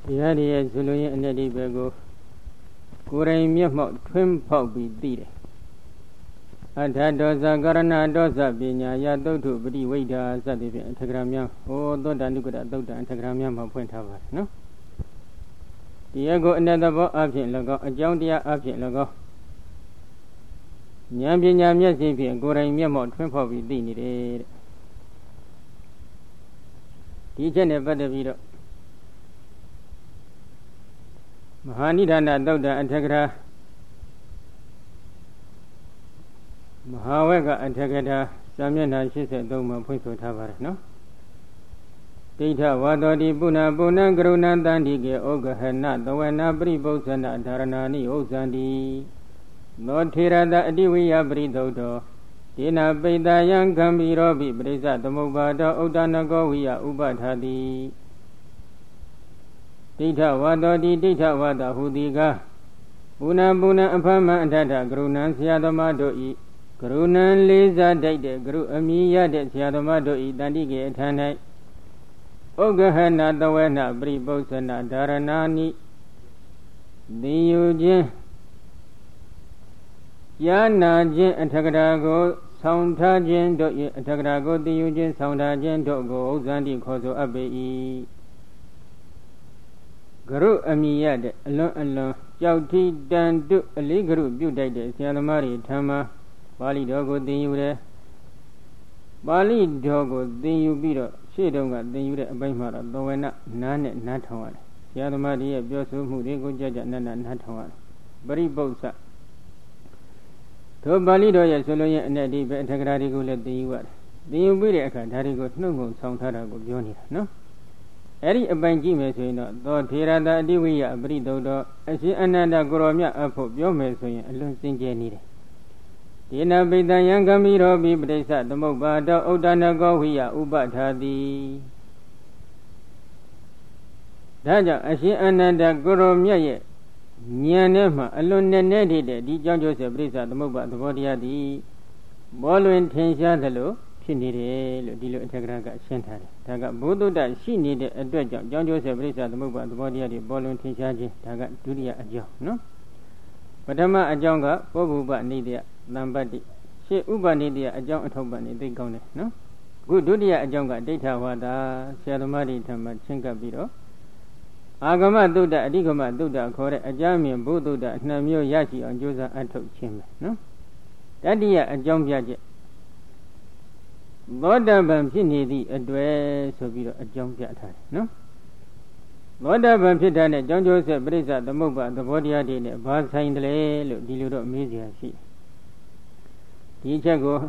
တရားတွေရဲ့ဆိုလိုရင်းအ내ဒီဘက်ကိုကိုယ်တိုင်မျက်မှောက်ထွင်းဖောက်ပြီးသိတယ်အထဒောဇကရဏဒောဇပညာယသုတ်ထုပရိဝိဒ္ဓစသည်ဖြင့်အထကရာများဟောသောတဏုကရသုတ်တံအထကရာများမှာဖွင့်ထားပါတယ်နော်တရားကိုအ내သဘောအဖြစ်၎င်းအကြောင်းတရားအဖြစ်၎င်းဉာဏ်ပညာမျက်စိဖြင့်ကိုယ်တိုင်မျက်မှောက်ထွင်းဖောက်ပြီးသိနေတယ်တဲ့ဒီချက်နဲ့ပတ်သက်ပြီးတော့မဟာနိဒာနသုတ်တံအထကရာမဟာဝက်ကအထကရာစာမျက်နှာ83မှာဖွင့်ဆိုထားပါတယ်နော်ဒိဋ္ဌဝါတောတိပုဏ္ဏပုဏ္ဏကရုဏံတန္တိကေဩဃဟနသဝနာပရိပု္ပ္ပဇနဓာရဏာနိဥဇ္ဇန္တိသောထေရတအတိဝိယပရိသုတ်တောဒေနပိတယံကံဘီရောပိပရိစ္ဆသမုပ္ပါဒောဥဒ္ဒနကောဝိယဥပထာတိဒိဋ္ဌဝါတောတိဒိဋ္ဌဝါဒဟူသည်ကားပုဏ္ဏပုဏ္ဏအဖမအထထကရုဏံဆရာသမားတို့ဤကရုဏံလေးစားတတ်တဲ့ကရုအမိရတဲ့ဆရာသမားတို့ဤတန်တိကေအထံ၌ဩဃဟနသဝနပရိပု္ပ္ပဇနဓာရဏာနိသင်ယူခြင်းယာနာခြင်းအထကရာကိုဆောင်းထားခြင်းတို့၏အထကရာကိုသင်ယူခြင်းဆောင်းထားခြင်းတို့ကိုဥဇ္ဇန္တိခေါ်ဆိုအပ်ပေ၏ကရုအမိရတဲ့အလွန်အလွန်ကြောက်တိတန်တုအလေးကရုပြုတ်တိုက်တဲ့ဆရာသမားတွေထံမှာပါဠိတော်ကိုသင်ယူတယ်ပါဠိတော်ကိုသင်ယူပြီးတော့ရှေ့တုန်းကသင်ယူတဲ့အပိုင်းမှာတော့သဝေနနားနဲ့နားထောင်ရတယ်ဆရာသမားတွေရဲ့ပြောဆိုမှုတွေကိုကြကြနက်နက်နားထောင်ရတယ်ပရိပု္ပ္ပဇတို့ပါဠိတော်ရဲ့ဆိုလိုရင်းအ내ဒီပဲအထကရာတွေကိုလည်းသင်ယူရတယ်သင်ယူပြီးတဲ့အခါဒါတွေကိုနှုတ်ငုံဆောင်ထားတာကိုပြောနေတာနော်အဲ့ဒီအပိုင်ကြည့်မယ်ဆိုရင်တော့သောထေရတာအတိဝိယပရိသုတ်တော်အရှင်အနန္ဒကိုရောမြတ်အဖို့ပြောမယ်ဆိုရင်အလွန်စင်ကြယ်နေတယ်ဒေနပိတယံကမိရောပိပရိစ္ဆသမုပ္ပါဒောဥဒ္ဒနကောဝိယဥပထာတိဒါကြောင့်အရှင်အနန္ဒကိုရောမြတ်ရဲ့ဉာဏ်နဲ့မှအလွန်နဲ့နဲ့တဲ့ဒီကြောင့်ကျိုးစေပရိစ္ဆသမုပ္ပါသဘောတရားသည်ဘောလွင်ထင်ရှားသလိုဖြစ်နေတယ်လို့ဒီလိုအထက်ကရာကရှင်းထားတယ်ဒါကဘုဒ္ဓတရှိနေတဲ့အတွက်ကြောင့်ကြောင့်ကျိုးစေပရိစ္ဆသမုပ္ပါသဘောတရားတွေဘောလွင်ထင်ရှားခြင်းဒါကဒုတိယအကြောင်းနော်ပထမအကြောင်းကပောဘုပနိတယသံပတ္တိရှေ့ဥပနိတယအကြောင်းအထောက်ပံ့နေသိကောင်းတယ်နော်အခုဒုတိယအကြောင်းကဒိဋ္ဌဝါဒဆရာသမားတွေထံမှာချင်းကပ်ပြီးတော့အာဂမသုဒ္ဓအဓိကမသုဒ္ဓခေါ်တဲ့အကြမ်းမြင်ဘုသုဒ္ဓနှစ်မျိုးရရှိအောင်ကြိုးစားအထုတ်ခြင်းပဲနော်တတိယအကြောင်းပြချက်သောတပန်ဖြစ်နေသည့်အတွေ့ဆိုပြီးတော့အကြောင်းပြထားတယ်နော်သောတပန်ဖြစ်တဲ့ကြောင့်ကျိုးဆက်ပရိစ္ဆသမုပ္ပါသဘောတရားတွေနဲ့ဘာဆိုင်တယ်လဲလို့ဒီလိုတော့မေးစရာရှိဒီချက်ကို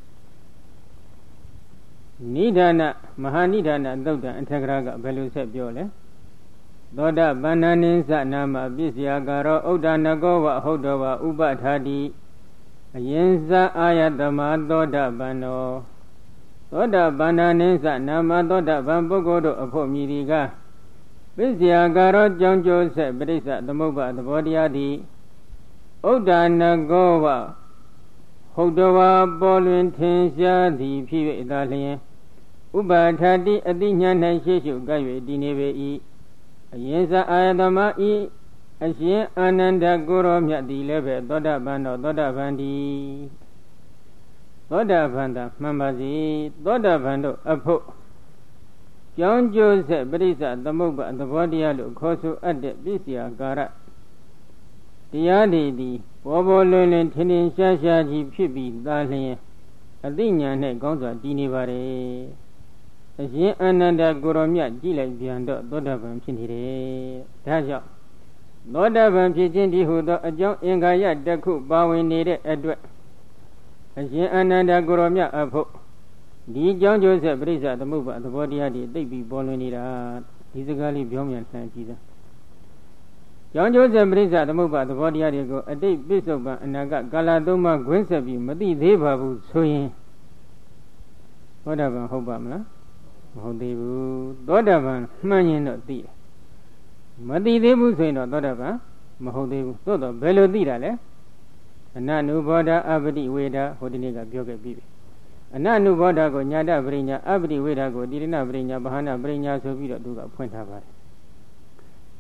နိဒာနမဟာနိဒာနသုတ်တံအထကရာကဘယ်လိုဆက်ပြောလဲသောတပန္နနိသနာမပစ္စယကာရောဥဒ္ဒနကောဝဟုတ်တော်ဝဥပထာတိအယင်ဇအာယတမသောတပန္နောသောတပန္နနိသနာမသောတပန်ပုဂ္ဂိုလ်တို့အဖို့မြည်ဒီကပစ္စယကာရောကြောင့်ကျိုးဆက်ပရိစ္ဆသမုပ္ပါသဘောတရားသည်ဥဒ္ဒနကောဝဟုတ်တော်ဝပေါ်လွင်ထင်ရှားသည်ဖြစ်၍သာလျင်ဥပထာတိအတိညာ၌ရှေ့ရှုကပ်၍တည်နေပေ၏အယင်္ဇအာယတမဤအရှင်အာနန္ဒကိုရောမြတ်သည်လည်းပဲသောတာပန်တော်သောတာပန်ဒီသောတာပန်သာမှန်ပါစေသောတာပန်တို့အဖို့ကြောင်းကျိုးဆက်ပရိစ္ဆသမုပ္ပါသဘောတရားလို့ခေါ်ဆိုအပ်တဲ့ပစ္စယကာရတရားတွေသည်ဘောဘောလွင်လွင်ထင်ထင်ရှားရှားကြီးဖြစ်ပြီးသာလျှင်အသိဉာဏ်နဲ့ကောင်းစွာတည်နေပါれအရှင်အာနန္ဒကိုရောမြတ်ကြည့်လိုက်ပြန်တော့သောတာပန်ဖြစ်နေတယ်ဒါကြောင့်သောတာပန်ဖြစ်ခြင်းဒီဟုသောအကြောင်းအင်္ဂါရတစ်ခုပါဝင်နေတဲ့အတွက်အရှင်အာနန္ဒကိုရောမြတ်အဖို့ဒီကြောင့်ကျိုးဆက်ပရိစ္ဆသမုပ္ပါသဘောတရားတွေသိပြီးပေါ်လွင်နေတာဒီစကားလေးပြောမြန်လှမ်းကြည့်စမ်းကြောင့်ကျိုးဆက်ပရိစ္ဆသမုပ္ပါသဘောတရားတွေကိုအတိတ်ပိဿုပံအနာဂတ်ကာလသုံးပါးခွင့်ဆက်ပြီးမသိသေးပါဘူးဆိုရင်သောတာပန်ဟုတ်ပါမလားမဟုတ်သေးဘူးသောတာပန်မှန်ရင်တော့သိတယ်မသိသေးဘူးဆိုရင်တော့သောတာပန်မဟုတ်သေးဘူးသို့တော့ဘယ်လိုသိတာလဲအနနုဘောဓအပတိဝေဒဟိုဒီနေ့ကပြောခဲ့ပြီးပြီအနနုဘောဓကိုညာတပရိညာအပတိဝေဒကိုတိရဏပရိညာဗဟာနပရိညာဆိုပြီးတော့သူကဖွင့်ထားပါတယ်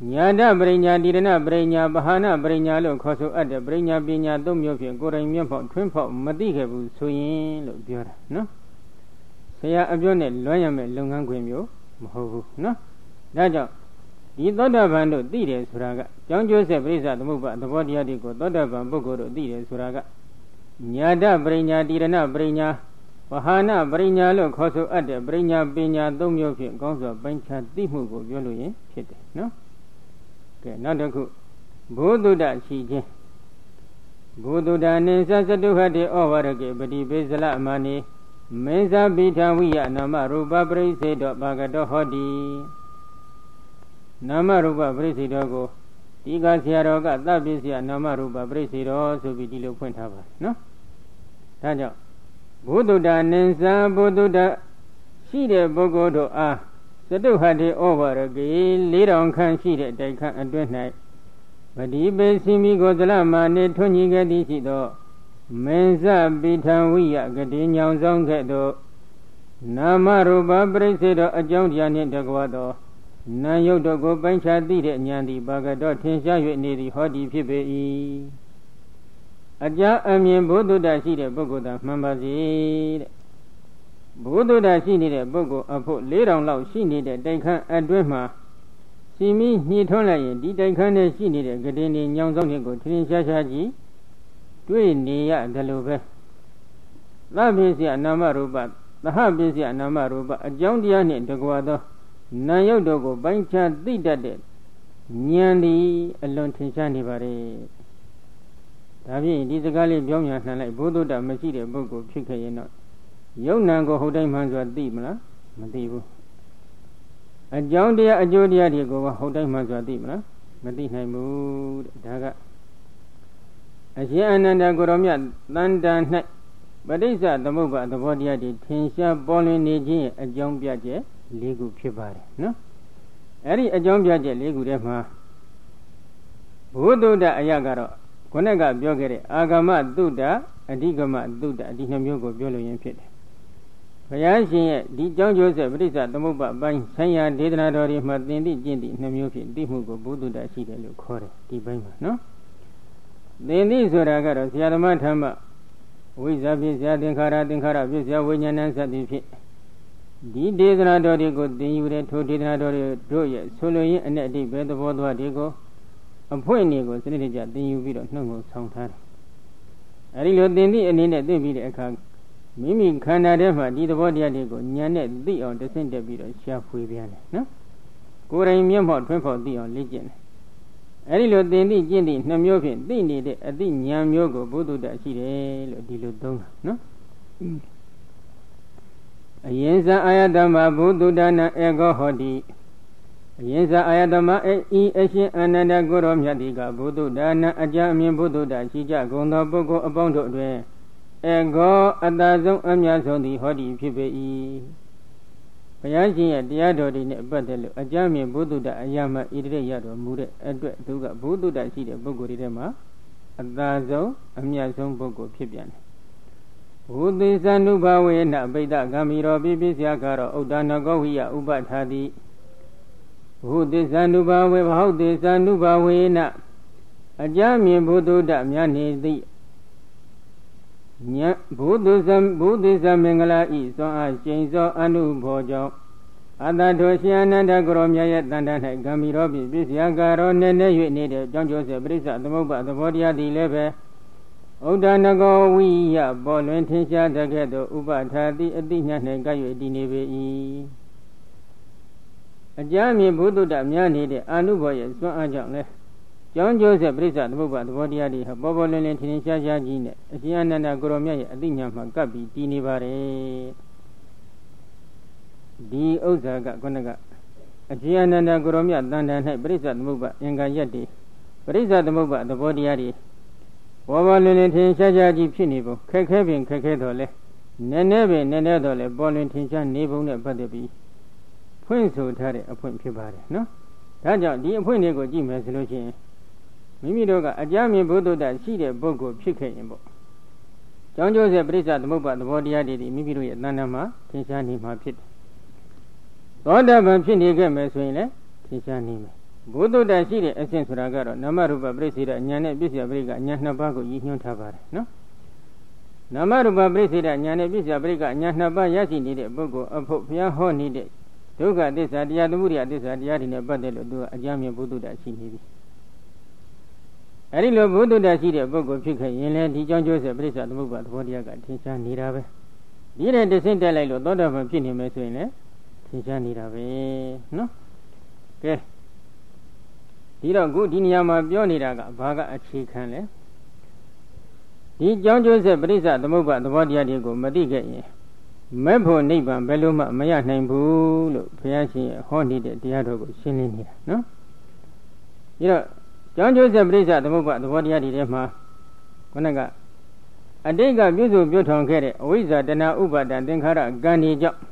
ညာတပရိညာတိရဏပရိညာဗဟာနပရိညာလို့ခေါ်ဆိုအပ်တဲ့ပရိညာပညာသုံးမျိုးဖြင့်ကိုယ်တိုင်မျက်ဖောက်ထွင်းဖောက်မသိခဲ့ဘူးဆိုရင်လို့ပြောတာနော်ဆရာအပြောနဲ့လွှမ်းရမယ့်လုပ်ငန်းခွင်မျိုးမဟုတ်ဘူးနော်ဒါကြောင့်ဒီသောတာပန်တို့သိတယ်ဆိုတာကကြောင်းကျိုးဆက်ပရိစ္ဆသမုပ္ပါသဘောတရားတွေကိုသောတာပန်ပုဂ္ဂိုလ်တို့သိတယ်ဆိုတာကညာတပရိညာတိရဏပရိညာဝဟာနပရိညာလို့ခေါ်ဆိုအပ်တဲ့ပရိညာပညာသုံးမျိုးဖြင့်ကောင်းစွာပိုင်းခြားသိမှုကိုပြောလို့ရင်ဖြစ်တယ်နော်ကဲနောက်တစ်ခုဘုဒ္ဓတရှိခြင်းဘုဒ္ဓတာနိသသတုဟတေဩဝရကေပတိပိစလအမနိမေဇာပိထဝိယနာမရူပပရိစ္ဆေတောဘာဂတောဟောတိနာမရူပပရိစ္ဆေတောကိုဒီကဆရာတော်ကသဗ္ဗိစယနာမရူပပရိစ္ဆေတောဆိုပြီးဒီလိုဖွင့်ထားပါနော်ဒါကြောင့်ဘုဒ္ဓတာနိသဘုဒ္ဓတာရှိတဲ့ပုဂ္ဂိုလ်တို့အားသတုဟတေဩဝရကေ4000ခန့်ရှိတဲ့တိုက်ခန့်အတွင်း၌ပတိပိစီမိကိုသလမာနေထွန်းညီခဲ့သည်ရှိသောမင်းစပိထံဝိယဂတိညောင်ဆောင်ခဲ့သောနာမရူပပရိစ္ဆေတောအကြောင်းတရားနှင့်တကွာသောနာယုတ်တို့ကိုပိုင်းခြားသိတဲ့ဉာဏ်သည်ဘာကတော်ထင်ရှား၍နေသည်ဟောဒီဖြစ်ပေ၏အကြအမြင်ဘုဒ္ဓတရှိတဲ့ပုဂ္ဂိုလ်သာမှန်ပါစေတဲ့ဘုဒ္ဓတရှိနေတဲ့ပုဂ္ဂိုလ်အဖို့4000လောက်ရှိနေတဲ့တိုက်ခန်းအတွင်းမှာစီမီညှိထွန်းလိုက်ရင်ဒီတိုက်ခန်းထဲရှိနေတဲ့ဂတိနေညောင်ဆောင်တဲ့ကိုထင်ရှားရှားကြီးတွေ့နေရတယ်လို့ပဲသဗ္ဗိစယနာမရူပသဟပိစယနာမရူပအကြောင်းတရားနှင့်တကွာသောနာယုတ်တို့ကိုပိုင်းခြားသိတတ်တဲ့ဉာဏ်သည်အလွန်ထင်ရှားနေပါလေဒါဖြင့်ဒီစကားလေးပြောင်းပြန်နှံလိုက်ဘုဒ္ဓတမရှိတဲ့ပုဂ္ဂိုလ်ဖြစ်ခဲ့ရင်တော့ယုံနာကိုဟုတ်တိုင်းမှန်စွာသိမလားမသိဘူးအကြောင်းတရားအကျိုးတရားတွေကိုဟုတ်တိုင်းမှန်စွာသိမလားမသိနိုင်ဘူးတဲ့ဒါကအရှင်အနန္ဒကိုရောမြတ်တန်တန်၌ပဋိစ္စသမုပ္ပါသဘောတရားတွေထင်ရှားပေါ်လွင်နေခြင်းအကြောင်းပြချက်၄ခုဖြစ်ပါတယ်နော်အဲ့ဒီအကြောင်းပြချက်၄ခုထဲမှာဘုဒ္ဓတအရာကတော့ခုနကပြောခဲ့တဲ့အာဂမတုဒ္ဒအဓိကမတုဒ္ဒဒီနှမျိုးကိုပြောလို့ရင်ဖြစ်တယ်ဘုရားရှင်ရဲ့ဒီကြောင်းကျိုးဆက်ပဋိစ္စသမုပ္ပါအပိုင်းဆိုင်ရာဒေသနာတော်တွေမှာသင်သိကျင့်သည့်နှမျိုးဖြင့်သိမှုကိုဘုဒ္ဓတရှိတယ်လို့ခေါ်တယ်ဒီပိုင်းမှာနော်သင်သိဆိုတာကတော့ဆရာသမားထမ်းမှဝိဇ္ဇာဖြစ်ဆရာသင်္ခါရဖြစ်ဆရာဝိညာဏစသည်ဖြင့်ဒီဒေသနာတော်တွေကိုသင်ယူတဲ့ထိုဒေသနာတော်တွေတို့ရဲ့ဆိုလိုရင်းအ내အတိပဲသဘောသွားတွေကိုအဖွင့်တွေကိုစနစ်တကျသင်ယူပြီးတော့နှုတ်ကိုဆောင်းထားတယ်အဲဒီလိုသင်သည့်အနေနဲ့သိပြီးတဲ့အခါမိမိခန္ဓာထဲမှာဒီသဘောတရားတွေကိုဉာဏ်နဲ့သိအောင်တဆင့်တက်ပြီးတော့ရှားဖွေပြန်တယ်နော်ကိုယ်တိုင်မျက်မှောက်ထွန်းဖော်သိအောင်လေ့ကျင့်တယ်အဲဒီလိုသင်သိကျင့်သည့်နှမျိုးဖြင့်သိနေတဲ့အသိဉာဏ်မျိုးကိုဘုဒ္ဓတရှိတယ်လို့ဒီလိုသုံးတာနော်အယင်္ဇအာယတမဘုဒ္ဓတနာဧကောဟောတိအယင်္ဇအာယတမဤအရှင်အနန္ဒကိုရောမြတ်တိကဘုဒ္ဓတနာအကြအမြင်ဘုဒ္ဓတရှိကြကုန်သောပုဂ္ဂိုလ်အပေါင်းတို့တွင်ဧကောအတ္တဆုံးအမြတ်ဆုံးသည်ဟောတိဖြစ်ပေ၏ဘုရားရှင်ရဲ့တရားတော်တွေနဲ့ပတ်သက်လို့အကြအမြင်ဘုဒ္ဓတအရာမှဣတိရရတော်မူတဲ့အတွက်သူကဘုဒ္ဓတရှိတဲ့ပုဂ္ဂိုလ်တွေထဲမှာအတ္တဆုံးအမြတ်ဆုံးပုဂ္ဂိုလ်ဖြစ်ပြန်တယ်ဘုသေသနုဘဝေနပိဋကဂမိရောပိပိစယကာရောဥဒ္ဒနကောဝိယဥပထာတိဘုသေသနုဘဝေဘဟုတ်သေသနုဘဝေနအကြမြင်ဘုဒ္ဓတမြတ်နေသည်ညဘုသေသမင်္ဂလာဤသွန်အားရှိန်သောအနုဘောကြောင့်အတ္တတော်ရှင်အနန္ဒကိုရောမြတ်ရဲ့တန်တ၌ဂမိရောပိပိစယကာရောနဲ့နဲ့၍နေတဲ့ကြောင့်ကျိုးစေပရိစ္ဆသမုပ္ပါသဘောတရားသည်လည်းပဲဥဒ္ဒနကောဝိယပေါ်လွင်ထင်ရှားတကဲ့သို့ဥပထာတိအတိညာနှင့်ကပ်၍တည်နေပေ၏အကြမ်းမြင်ဘုဒ္ဓတများနေတဲ့အာနုဘောရဲ့စွမ်းအားကြောင့်လဲကြောင်းကျိုးဆက်ပရိစ္ဆသမုပ္ပါသဘောတရားတွေဟာပေါ်ပေါ်လွင်လွင်ထင်ရှားရှားကြီးနဲ့အရှင်အနန္ဒကိုရောမြတ်ရဲ့အတိညာမှကပ်ပြီးတည်နေပါတယ်ဒီဥစ္စာကခုနကအရှင်အနန္ဒကိုရောမြတ်တန်တန်၌ပရိစ္ဆသမုပ္ပါအင်္ဂါရက်တွေပရိစ္ဆသမုပ္ပါသဘောတရားတွေပေါ်ပေါ်လွင်လွင်ထင်ရှားရှားကြီးဖြစ်နေပုံခက်ခဲပင်ခက်ခဲတော်လဲနည်းနည်းပင်နည်းနည်းတော်လဲပေါ်လွင်ထင်ရှားနေပုံနဲ့ပတ်သက်ပြီးဖွင့်ဆိုထားတဲ့အဖွင့်ဖြစ်ပါတယ်နော်ဒါကြောင့်ဒီအဖွင့်တွေကိုကြည့်မယ်ဆိုလို့ရှိရင်မိမိတို့ကအကြမြင်ဘုဒ္ဓတရှိတဲ့ပုဂ္ဂိုလ်ဖြစ်ခဲ့ရင်ပေါ့ကြောင်းကျိုးစေပရိစ္ဆသမုပ္ပါသဘောတရားတွေမိမိတို့ရဲ့တဏ္ဍာမှာထင်ရှားနေမှာဖြစ်တယ်သောတာပန်ဖြစ်နေခဲ့မယ်ဆိုရင်လည်းထင်ရှားနေမယ်ဘုဒ္ဓတရှိတဲ့အဆင့်ဆိုတာကတော့နာမရူပပရိစ္ဆေဒဉာဏ်နဲ့ပြည့်စုံပရိကအဉာဏ်နှစ်ပါးကိုရည်ညွှန်းထားပါတယ်နော်နာမရူပပရိစ္ဆေဒဉာဏ်နဲ့ပြည့်စုံပရိကအဉာဏ်နှစ်ပါးရရှိနေတဲ့ပုဂ္ဂိုလ်အဖို့ဘုရားဟောနေတဲ့ဒုက္ခသစ္စာတရားသမုဒယသစ္စာတရားတွေနဲ့ပတ်သက်လို့သူကအကြမ်းမြင်ဘုဒ္ဓတရှိနေပြီအဲဒီလိုဘုဒ္ဓတရှိတဲ့ပုဂ္ဂိုလ်ဖြစ်ခဲ့ရင်လည်းဒီကြောင့်ကျိုးဆက်ပရိစ္ဆသမုပ္ပါသဘောတရားကထင်ရှားနေတာပဲဒီနဲ့တဆင့်တက်လိုက်လို့သောတာပန်ဖြစ်နေမယ်ဆိုရင်လည်းထင်ရှားနေတာပဲနော်ကဲဒီတော့ခုဒီနေရာမှာပြောနေတာကဘာကအခြေခံလဲဒီကြောင့်ကျိုးဆက်ပရိစ္ဆသမုပ္ပါသဘောတရားတွေကိုမသိခဲ့ရင်မဲ့ဖို့နိဗ္ဗာန်ဘယ်လိုမှမရနိုင်ဘူးလို့ဘုရားရှင်ဟောနေတဲ့တရားတော်ကိုရှင်းလင်းနေတာနော်ဒီတော့ကြောင့်ကျိုးဆက်ပရိစ္ဆသမုပ္ပါသဘောတရားတွေထဲမှာခုနကအတိတ်ကပြုစုပြုထောင်ခဲ့တဲ့အဝိဇ္ဇာတဏှာဥပါဒံသင်္ခါရကံဒီကြောင့်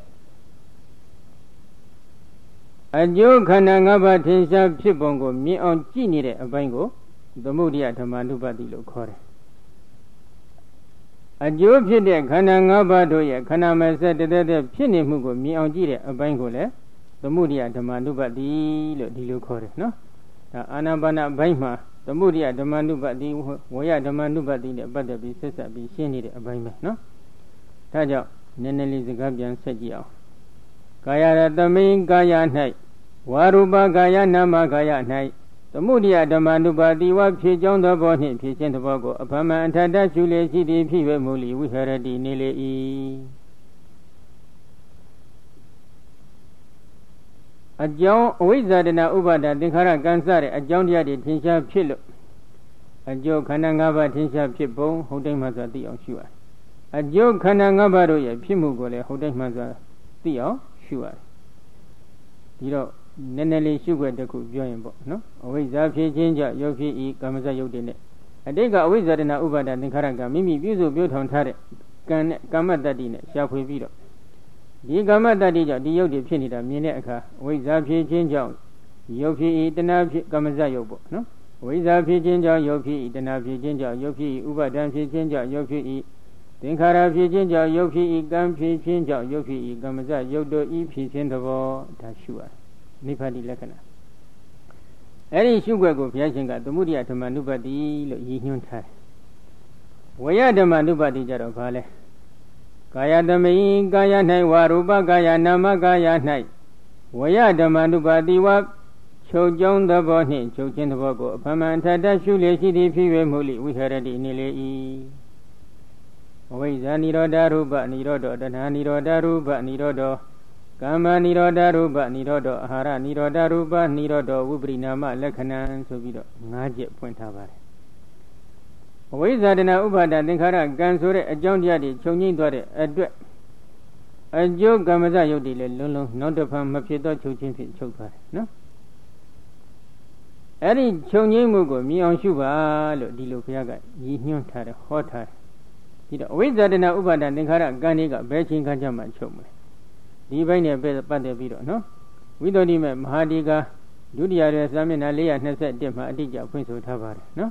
အကျိုးခန္ဓာ၅ပါးထင်ရှားဖြစ်ပုံကိုမြင်အောင်ကြည့်နေတဲ့အပိုင်းကိုသမုဒိယဓမ္မ ानु ပတိလို့ခေါ်တယ်အကျိုးဖြစ်တဲ့ခန္ဓာ၅ပါးတို့ရဲ့ခန္ဓာမဲ့ဆက်တည်းတည်းဖြစ်နေမှုကိုမြင်အောင်ကြည့်တဲ့အပိုင်းကိုလည်းသမုဒိယဓမ္မ ानु ပတိလို့ဒီလိုခေါ်တယ်နော်ဒါအာနာပါနဘိုင်းမှာသမုဒိယဓမ္မ ानु ပတိဝေယဓမ္မ ानु ပတိနဲ့ပတ်သက်ပြီးဆက်ဆက်ပြီးရှင်းနေတဲ့အပိုင်းပဲနော်ဒါကြောင့်နည်းနည်းလေးစကားပြန်ဆက်ကြည့်အောင်ကာယရတမိန်ကာယ၌ဝါရူပကာယနာမကာယ၌သမုဒိယဓမ္မ ानु ပတိဝဖြစ်ကြောင်းသောဘောနှင့်ဖြစ်ခြင်းသဘောကိုအဖမအထတရှုလေရှိသည်ဖြစ်ဝဲမူလီဝိဟရတိနေလေ၏အကြောင်းအဝိဇ္ဇာတဏဥပါဒသင်္ခါရကံစတဲ့အကြောင်းတရားတွေထင်ရှားဖြစ်လို့အကျိုးခန္ဓာ၅ပါးထင်ရှားဖြစ်ပုံဟုတ်တိုင်းမှဆိုသိအောင်ရှုရတယ်အကျိုးခန္ဓာ၅ပါးတို့ရဲ့ဖြစ်မှုကိုလည်းဟုတ်တိုင်းမှဆိုသိအောင်ရှုရတယ်ဒီတော့နည်းနည်းလေးရှုွက်တစ်ခုပြောရင်ပေါ့နော်အဝိဇ္ဇာဖြစ်ခြင်းကြောင့်ရုပ်ဖြစ်ဤကာမဇယုတ်တွေနဲ့အတိတ်ကအဝိဇ္ဇာတဏဥပါဒသင်္ခါရကမိမိပြုစုပြုထောင်ထားတဲ့ကံနဲ့ကာမတ္တိနဲ့ရှားဖွေပြီးတော့ဒီကာမတ္တိကြောင့်ဒီယုတ်တွေဖြစ်နေတာမြင်တဲ့အခါအဝိဇ္ဇာဖြစ်ခြင်းကြောင့်ရုပ်ဖြစ်ဤတဏဖြစ်ကာမဇယုတ်ပေါ့နော်အဝိဇ္ဇာဖြစ်ခြင်းကြောင့်ရုပ်ဖြစ်ဤတဏဖြစ်ခြင်းကြောင့်ရုပ်ဖြစ်ဤဥပါဒံဖြစ်ခြင်းကြောင့်ရုပ်ဖြစ်ဤသင်္ခါရဖြစ်ခြင်းကြောင့်ရုပ်ဖြစ်ဤကံဖြစ်ခြင်းကြောင့်ရုပ်ဖြစ်ဤကာမဇယုတ်တို့ဤဖြစ်ခြင်းသဘောဒါရှုရတယ်နိဗ္ဗာန်လက္ခဏာအဲ့ဒီရှုွက်ကိုဘုရားရှင်ကသမုဒိယဓမ္မ ानु ပတိလို့ရည်ညွှန်းထားတယ်ဝေယဓမ္မ ानु ပတိကြတော့ဘာလဲကာယတမိန်ကာယ၌ဝါရူပကာယနာမကာယ၌ဝေယဓမ္မ ानु ပတိဝချုပ်ကြောင်းသဘောနှင့်ချုပ်ခြင်းသဘောကိုအဖမန်ထတရှုလေရှိသည်ဖြစ်၍မူလိဝိဟရတိနေလေ၏အဝိဇ္ဇာနိရောဓရူပနိရောဓတဏှာနိရောဓရူပနိရောဓကာမနိရောဓရူပနိရောဓအာဟာရနိရောဓရူပနိရောဓဝိပရိနာမလက္ခဏာဆိုပြီးတော့၅ချက်ဖွင့်ထားပါတယ်အဝိဇ္ဇာတဏဥပါဒသင်္ခါရကံဆိုတဲ့အကြောင်းတရားတွေခြုံငိမ့်သွားတဲ့အတွက်အကျိုးကမ္မဇယုတ်တွေလည်းလုံးလုံးနောက်တစ်ဖန်မဖြစ်တော့ချုပ်ချင်းဖြင့်ချုပ်သွားတယ်နော်အဲ့ဒီခြုံငိမ့်မှုကိုမြင်အောင်ရှုပါလို့ဒီလိုဘုရားကရည်ညွှန်းထားတယ်ဟောထားတယ်ဒီတော့အဝိဇ္ဇာတဏဥပါဒသင်္ခါရကံတွေကဘယ်ချိန်ခါကျမှချုပ်မလဲဒီဘိုင်းနဲ့ပတ်သက်ပြီးတော့နော်ဝိသုဒ္ဓိမေမဟာဒီကာဒုတိယရဲ့စာမျက်နှာ421မှာအတိအကျဖွင့်ဆိုထားပါတယ်နော်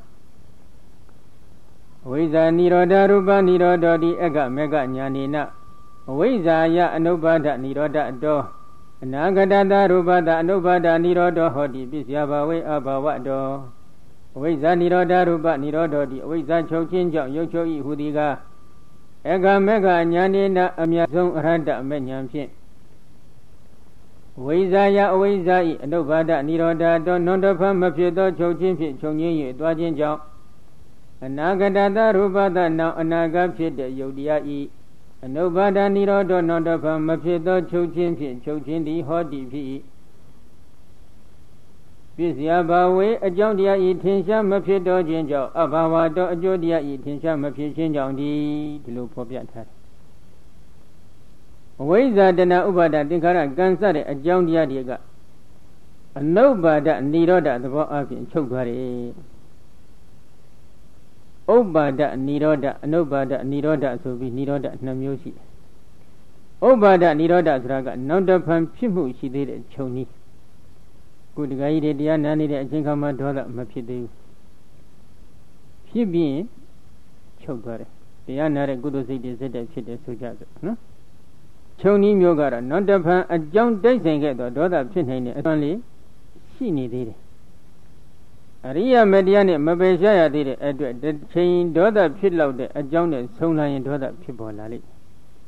အဝိဇ္ဇာနိရောဓရူပနိရောဓတိအကမေကညာနိနအဝိဇ္ဇာယအနုပါဒနိရောဓတောအနာဂတတရူပတအနုပါဒနိရောဓဟောတိပစ္စယဘာဝေအဘာဝတောအဝိဇ္ဇာနိရောဓရူပနိရောဓတိအဝိဇ္ဇာချုပ်ခြင်းကြောင့်ရုပ်ချုပ်၏ဟူသည်ကအကမေကညာနိနအမြတ်ဆုံးအရဟတမေညာဖြင့်ဝိဇ္ဇာယအဝိဇ္ဇာဤအနုပါဒနိရောဓတောနန္တဖမဖြစ်သောချုပ်ခြင်းဖြင့်ချုပ်ငင်း၍တွားခြင်းကြောင့်အနာဂတတရူပတနောင်အနာဂတ်ဖြစ်တဲ့ယုတ်တရားဤအနုပါဒနိရောဓနန္တဖမဖြစ်သောချုပ်ခြင်းဖြင့်ချုပ်ခြင်းသည်ဟောတိဖြစ်၏ပစ္စယဘာဝေအကြောင်းတရားဤထင်ရှားမဖြစ်တော့ခြင်းကြောင့်အဘာဝတောအကျိုးတရားဤထင်ရှားမဖြစ်ခြင်းကြောင့်ဒီလိုဖော်ပြထားတယ်အဝိဇ္ဇာတဏဥပါဒသင်္ခါရကံစတဲ့အကြောင်းတရားတွေကအနုပါဒနိရောဓသဘောအပြင်ချုပ်သွားတယ်ဥပါဒနိရောဓအနုပါဒနိရောဓဆိုပြီးနိရောဓ2မျိုးရှိတယ်ဥပါဒနိရောဓဆိုတာကနောက်တစ်ဖန်ဖြစ်မှုရှိသေးတဲ့ခြုံနည်းခုတခါကြီးတွေတရားနာနေတဲ့အချိန်ခါမှာဒေါသမဖြစ်သေးဘူးဖြစ်ပြီးချုပ်သွားတယ်တရားနာတဲ့ကုသိုလ်စိတ်တွေစက်တဲ့ဖြစ်တယ်ဆိုကြစို့နော်ခြုံနည်းမျိုးကတော့နောက်တစ်ဖန်အကြောင်းတိုက်ဆိုင်ခဲ့သောဒေါသဖြစ်နိုင်တဲ့အစွမ်းလေးရှိနေသေးတယ်အရိယာမတရားနဲ့မပယ်ရှားရသေးတဲ့အတွက်တစ်ချိန်ဒေါသဖြစ်လောက်တဲ့အကြောင်းနဲ့ဆုံးလာရင်ဒေါသဖြစ်ပေါ်လာလိမ့်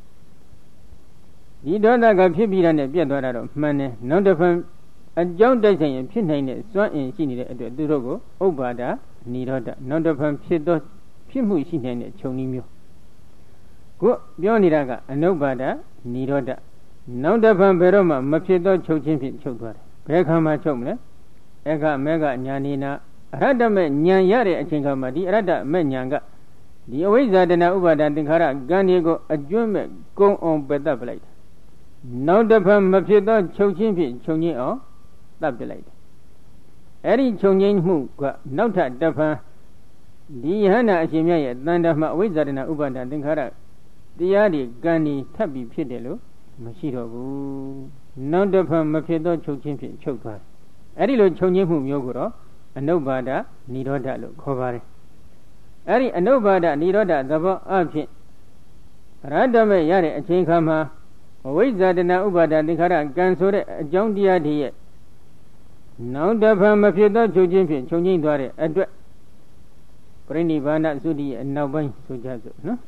ဒီဒေါသကဖြစ်ပြီးတာနဲ့ပြတ်သွားတာတော့မှန်တယ်နောက်တစ်ဖန်အကြောင်းတိုက်ဆိုင်ရင်ဖြစ်နိုင်တဲ့စွမ်းအင်ရှိနေတဲ့အတွက်သူတို့ကိုဥပ္ပါဒနိရောဓနောက်တစ်ဖန်ဖြစ်မှုရှိနိုင်တဲ့ခြုံနည်းမျိုးကိုပြောနေတာကအနုပ္ပါဒနိရောဓနောက်တစ်ဖန်ဘယ်တော့မှမဖြစ်သောချုပ်ခြင်းဖြင့်ချုပ်သွားတယ်ဘယ်ခါမှချုပ်မလဲဧကမေကညာနေနာအရဟတမေညာရတဲ့အချိန်ခါမှာဒီအရဟတမေညာကဒီအဝိဇ္ဇာတဏဥပါဒသင်္ခါရကံဒီကိုအကျွမ်းမဲ့ကုံအောင်ပယ်တတ်ပလိုက်တယ်နောက်တစ်ဖန်မဖြစ်သောချုပ်ခြင်းဖြင့်ချုပ်ခြင်းအောင်တတ်ပြလိုက်တယ်အဲ့ဒီချုပ်ခြင်းမှုကနောက်ထပ်တစ်ဖန်ဒီယဟနာအရှင်မြတ်ရဲ့တန်တမအဝိဇ္ဇာတဏဥပါဒသင်္ခါရတရားတွေကံဒီထပ်ပြီးဖြစ်တယ်လို့မရှိတော့ဘူးနောက်တစ်ဖန်မဖြစ်သောချုပ်ခြင်းဖြင့်ချုပ်သွားတယ်အဲ့ဒီလိုချုပ်ခြင်းမှုမျိုးကိုတော့အနုပါဒနိရောဓလို့ခေါ်ပါတယ်အဲ့ဒီအနုပါဒနိရောဓသဘောအဖြစ်ရဟတမေရတဲ့အချိန်ခါမှာအဝိဇ္ဇာတဏဥပါဒသင်္ခါရကံဆိုတဲ့အကြောင်းတရားတွေရဲ့နောက်တစ်ဖန်မဖြစ်သောချုပ်ခြင်းဖြင့်ချုပ်ငြိမ်းသွားတဲ့အတွက်ပရိနိဗ္ဗာန်သုတိရဲ့အနောက်ပိုင်းဆိုကြစို့နော်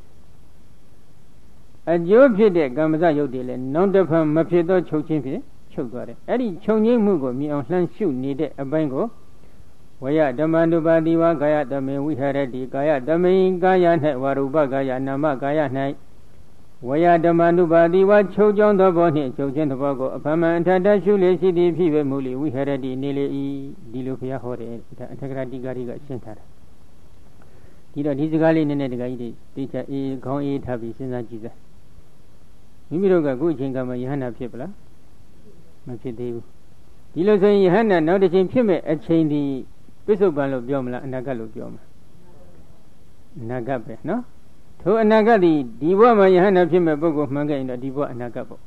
အကျိုးဖြစ်တဲ့ကမ္မဇယုတ်တွေလည်းနောက်တစ်ဖန်မဖြစ်သောချုပ်ခြင်းဖြင့်ချုပ်သွားတယ်အဲ့ဒီချုပ်ငြိမ်းမှုကိုမြင်အောင်လှမ်းရှုနေတဲ့အပိုင်းကိုဝယဓမ္မနုပါတိဝါကာယတမေဝိဟရတိကာယတမေကာယ၌ဝရူပကာယနာမကာယ၌ဝယဓမ္မနုပါတိဝါချုပ်ကြောင်းသောဘောနှင့်ချုပ်ခြင်းသဘောကိုအဖမန်အထတရှုလေရှိသည်ဖြစ်ပေမူလေဝိဟရတိနေလေ၏ဒီလိုဘုရားဟောတယ်ဒါအထက်ကရာတိကာရီကရှင်းထားတာဒီတော့ဒီစကားလေးနည်းနည်းတကကြီးတွေသိချအေးခေါင်းအေးထားပြီးစဉ်းစားကြည့်စမ်းမိမိတို့ကအခုအချိန်ကမှယဟန္တာဖြစ်ပလားမဖြစ်သေးဘူးဒီလိုဆိုရင်ယဟန္တာနောက်တစ်ချိန်ဖြစ်မဲ့အချိန်ဒီပစ္စုပန်လို့ပြောမလားအနာဂတ်လို့ပြောမလားအနာဂတ်ပဲနော်ထိုအနာဂတ်ဒီဘဝမှာယဟန္တာဖြစ်မဲ့ပုဂ္ဂိုလ်မှန်ခဲ့ရင်တော့ဒီဘဝအနာဂတ်ပေါ့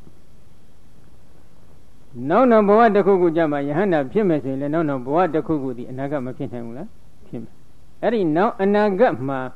နောက်ဘဝတစ်ခုခုကြမှာယဟန္တာဖြစ်မဲ့ဆိုရင်လည်းနောက်ဘဝတစ်ခုခုဒီအနာဂတ်မဖြစ်နိုင်ဘူးလားဖြစ်မယ်အဲ့ဒီနောက်အနာဂတ်မှာ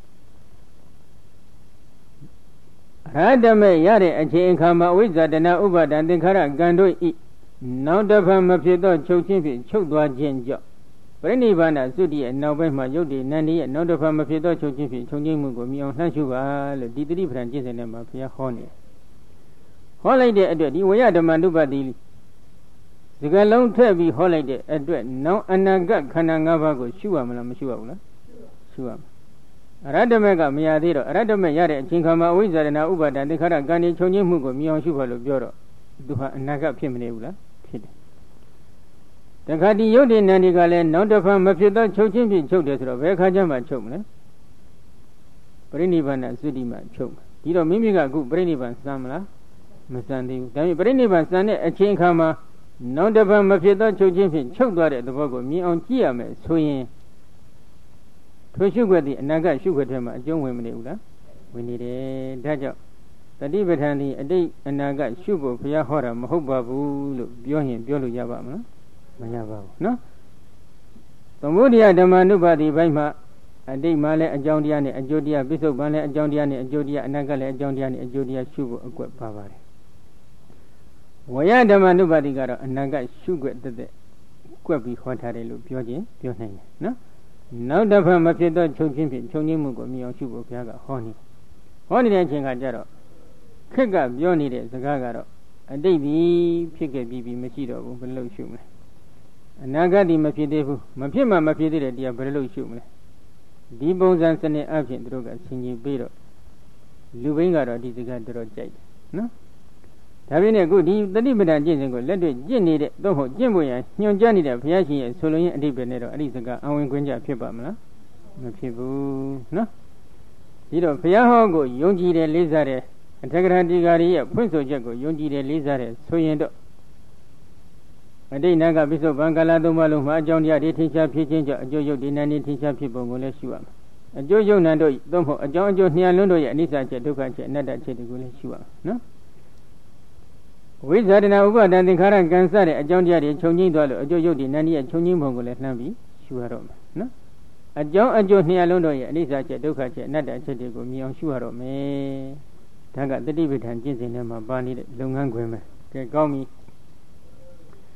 ရဟတမေရတဲ့အချိန်အခါမှာအဝိဇ္ဇာတဏဥပါဒသင်္ခါရကံတို့ဤနောက်တစ်ဖန်မဖြစ်သောချုပ်ခြင်းဖြင့်ချုပ်သွားခြင်းကြောင့်ပရိနိဗ္ဗာန်သုတိရဲ့နောက်ပိုင်းမှာယုတ်တိနန္ဒီရဲ့နောက်တစ်ဖန်မဖြစ်သောချုပ်ခြင်းဖြင့်ချုပ်ခြင်းမှုကိုမြင်အောင်လှမ်းရှုပါလို့ဒီတတိပဌာန်ကျင့်စဉ်ထဲမှာဘုရားဟောနေတယ်ဟောလိုက်တဲ့အတွက်ဒီဝယဓမ္မနုပါတိစကားလုံးထည့်ပြီးဟောလိုက်တဲ့အတွက်နောက်အနာဂတ်ခန္ဓာ၅ပါးကိုရှုရမလားမရှုရဘူးလားရှုရမယ်အရဟတမေကမရသေးတော့အရဟတမေရတဲ့အချိန်ခါမှာအဝိဇ္ဇာတဏဥပါဒသင်္ခါရကံဒီချုပ်ခြင်းမှုကိုမြင်အောင်ရှုပါလို့ပြောတော့သူဟာအနာဂတ်ဖြစ်မနေဘူးလားဖြစ်တယ်တခါဒီယုတ်တိနန္ဒီကလည်းနောက်တစ်ဖန်မဖြစ်သောချုပ်ခြင်းဖြင့်ချုပ်တယ်ဆိုတော့ဘယ်ခါကျမှချုပ်မလဲပရိနိဗ္ဗာန်သုတိမှာချုပ်မှာဒီတော့မိမိကအခုပရိနိဗ္ဗာန်စံမလားမစံသေးဘူးဒါပေမဲ့ပရိနိဗ္ဗာန်စံတဲ့အချိန်ခါမှာနောက်တစ်ဖန်မဖြစ်သောချုပ်ခြင်းဖြင့်ချုပ်သွားတဲ့သဘောကိုမြင်အောင်ကြည့်ရမယ်ဆိုရင်ထိုရှုခွက်ဒီအနာဂတ်ရှုခွက်ထဲမှာအကျုံးဝင်မနေဘူးလားဝင်နေတယ်ဒါကြောင့်တတိပဋ္ဌာန်ဒီအတိတ်အနာဂတ်ရှုဖို့ဘုရားဟောတာမဟုတ်ပါဘူးလို့ပြောရင်ပြောလို့ရပါမလားမရပါဘူးနော်သမုဒိယဓမ္မနုပါတိဘိုင်းမှာအတိတ်မှာလည်းအကြောင်းတရားနဲ့အကျိုးတရားပြစ္ဆုတ်ပံလည်းအကြောင်းတရားနဲ့အကျိုးတရားအနာဂတ်လည်းအကြောင်းတရားနဲ့အကျိုးတရားရှုဖို့အကွက်ပါပါတယ်ဝယဓမ္မနုပါတိကတော့အနာဂတ်ရှုခွက်တသက်ကွက်ပြီးဟောထားတယ်လို့ပြောခြင်းပြောနိုင်တယ်နော်နောက်တစ်ဖန်မဖြစ်သောချုပ်ခြင်းဖြင့်ချုပ်ငြိမ်းမှုကိုမြင်အောင်ရှုဖို့ဘုရားကဟောနေတဲ့အချိန်ကကြတော့ခက်ကပြောနေတဲ့စကားကတော့အတိတ်ဒီဖြစ်ခဲ့ပြီးမရှိတော့ဘူးဘယ်လိုရှုမလဲအနာဂတ်ဒီမဖြစ်သေးဘူးမဖြစ်မှမဖြစ်သေးတဲ့တရားဘယ်လိုရှုမလဲဒီပုံစံစနစ်အဖြစ်သူတို့ကဆင်ခြင်ပြီးတော့လူဘိန်းကတော့ဒီစကားတော်တော်ကြိုက်တယ်နော်ဒါပြင်းနဲ့အခုဒီတတိပဋ္ဌာန်ကျင့်စဉ်ကိုလက်တွေ့ကျင့်နေတဲ့သို့မဟုတ်ကျင့်ဖို့ရန်ညွှန်ကြားနေတဲ့ဘုရားရှင်ရဲ့ဆိုလိုရင်းအဓိပ္ပာယ်နဲ့တော့အဲ့ဒီစကားအဝင်ခွင့်ကြဖြစ်ပါမလားမဖြစ်ဘူးနော်ဒီတော့ဘုရားဟောကိုယုံကြည်တယ်လေးစားတယ်အထက်ကရာတိကာရီရဲ့ဖွင့်ဆိုချက်ကိုယုံကြည်တယ်လေးစားတယ်ဆိုရင်တော့အတိတ်နာကပိစ္ဆုပံကာလသုံးပါးလုံးမှာအကြောင်းတရားတွေထင်ရှားဖြစ်ခြင်းကြောင့်အကျိုးရုပ်ဒီနာနေထင်ရှားဖြစ်ပုံကိုလည်းရှုရမယ်အကျိုးရုပ်နာတို့သို့မဟုတ်အကြောင်းအကျိုးနှစ်ရလုံးတို့ရဲ့အနိစ္စချက်ဒုက္ခချက်အနတ္တချက်တွေကိုလည်းရှုရမယ်နော်ဝိဇ္ဇာတနာဥပါဒံသင်္ခါရကံစတဲ့အကြောင်းတရားတွေခြုံငိမ့်သွားလို့အကျိုးရုပ်ဒီနာနေရဲ့ခြုံငိမ့်ပုံကိုလည်းလှမ်းပြီးရှုရတော့မယ်နော်အကြောင်းအကျိုးနှစ်ရလုံးတို့ရဲ့အနိစ္စချက်ဒုက္ခချက်အနတ္တချက်တွေကိုမြင်အောင်ရှုရတော့မယ်ဒါကတတိပဋ္ဌာန်ကျင့်စဉ်ထဲမှာပါနေတဲ့လုပ်ငန်းခွင်ပဲကဲကောင်းပြီ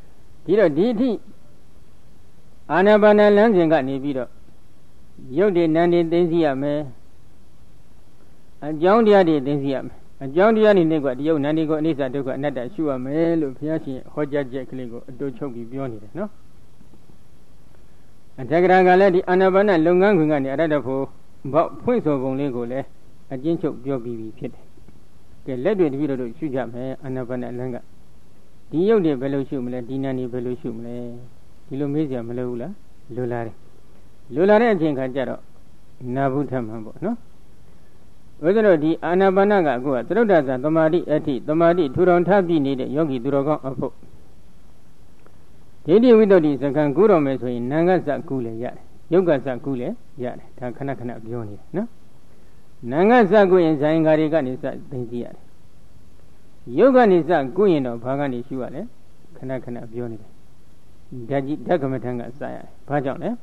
ဒီတော့ဒီအထိအာနာပါနလမ်းစဉ်ကနေပြီးတော့ရုပ်တွေနာမ်တွေသိသိရမယ်အကြောင်းတရားတွေသိသိရမယ်အကြောင်းတရားနေနဲ့ကဒီရုပ်နာမ်တွေကိုအနိစ္စဒုက္ခအနတ္တရှုရမယ်လို့ဘုရားရှင်ဟောကြားချက်ကလေးကိုအတူချုပ်ပြီးပြောနေတယ်နော်အထက်ကရာကလည်းဒီအာနာပါနလုပ်ငန်းခွင်ကနေအရတ္တဖို့ဘောက်ဖွင့်ဆိုပုံလေးကိုလည်းအကျဉ်းချုပ်ပြောပြီးပြီဖြစ်တယ်ကဲလက်တွေတပည့်တော်တို့ရှုကြမယ်အာနာပါနလမ်းကဒီရုပ်တွေဘယ်လိုရှုမလဲဒီနာမ်တွေဘယ်လိုရှုမလဲဒီလိုမေးစရာမလိုဘူးလားလိုလာတယ်လိုလာတဲ့အချိန်ခါကျတော့နာဘုထမှန်ပေါ့နော်ဘုရားတို့ဒီအာနာပါနကအခုကသရုပ်ဒ္ဒသသမာဓိအဋ္ဌိသမာဓိထူထောင်ထပ်ပြီးနေတဲ့ယောဂီသူတော်ကောင်းအဖို့ဒိဋ္ဌိဝိတ္တုစကံကူတော်မယ်ဆိုရင်နာငတ်စကူလည်းရတယ်ယုတ်ကစကူလည်းရတယ်ဒါခဏခဏပြောနေတယ်နော်နာငတ်စကူရင်ဇိုင်ဃာတွေကနေစသိသိရတယ်ယုတ်ကနေစကူရင်တော့ဘာကနေရှုရလဲခဏခဏပြောနေတယ်ဓာတ်ကြီးဓာတ်ကမ္မထံကစရတယ်ဘာကြောင့်လဲ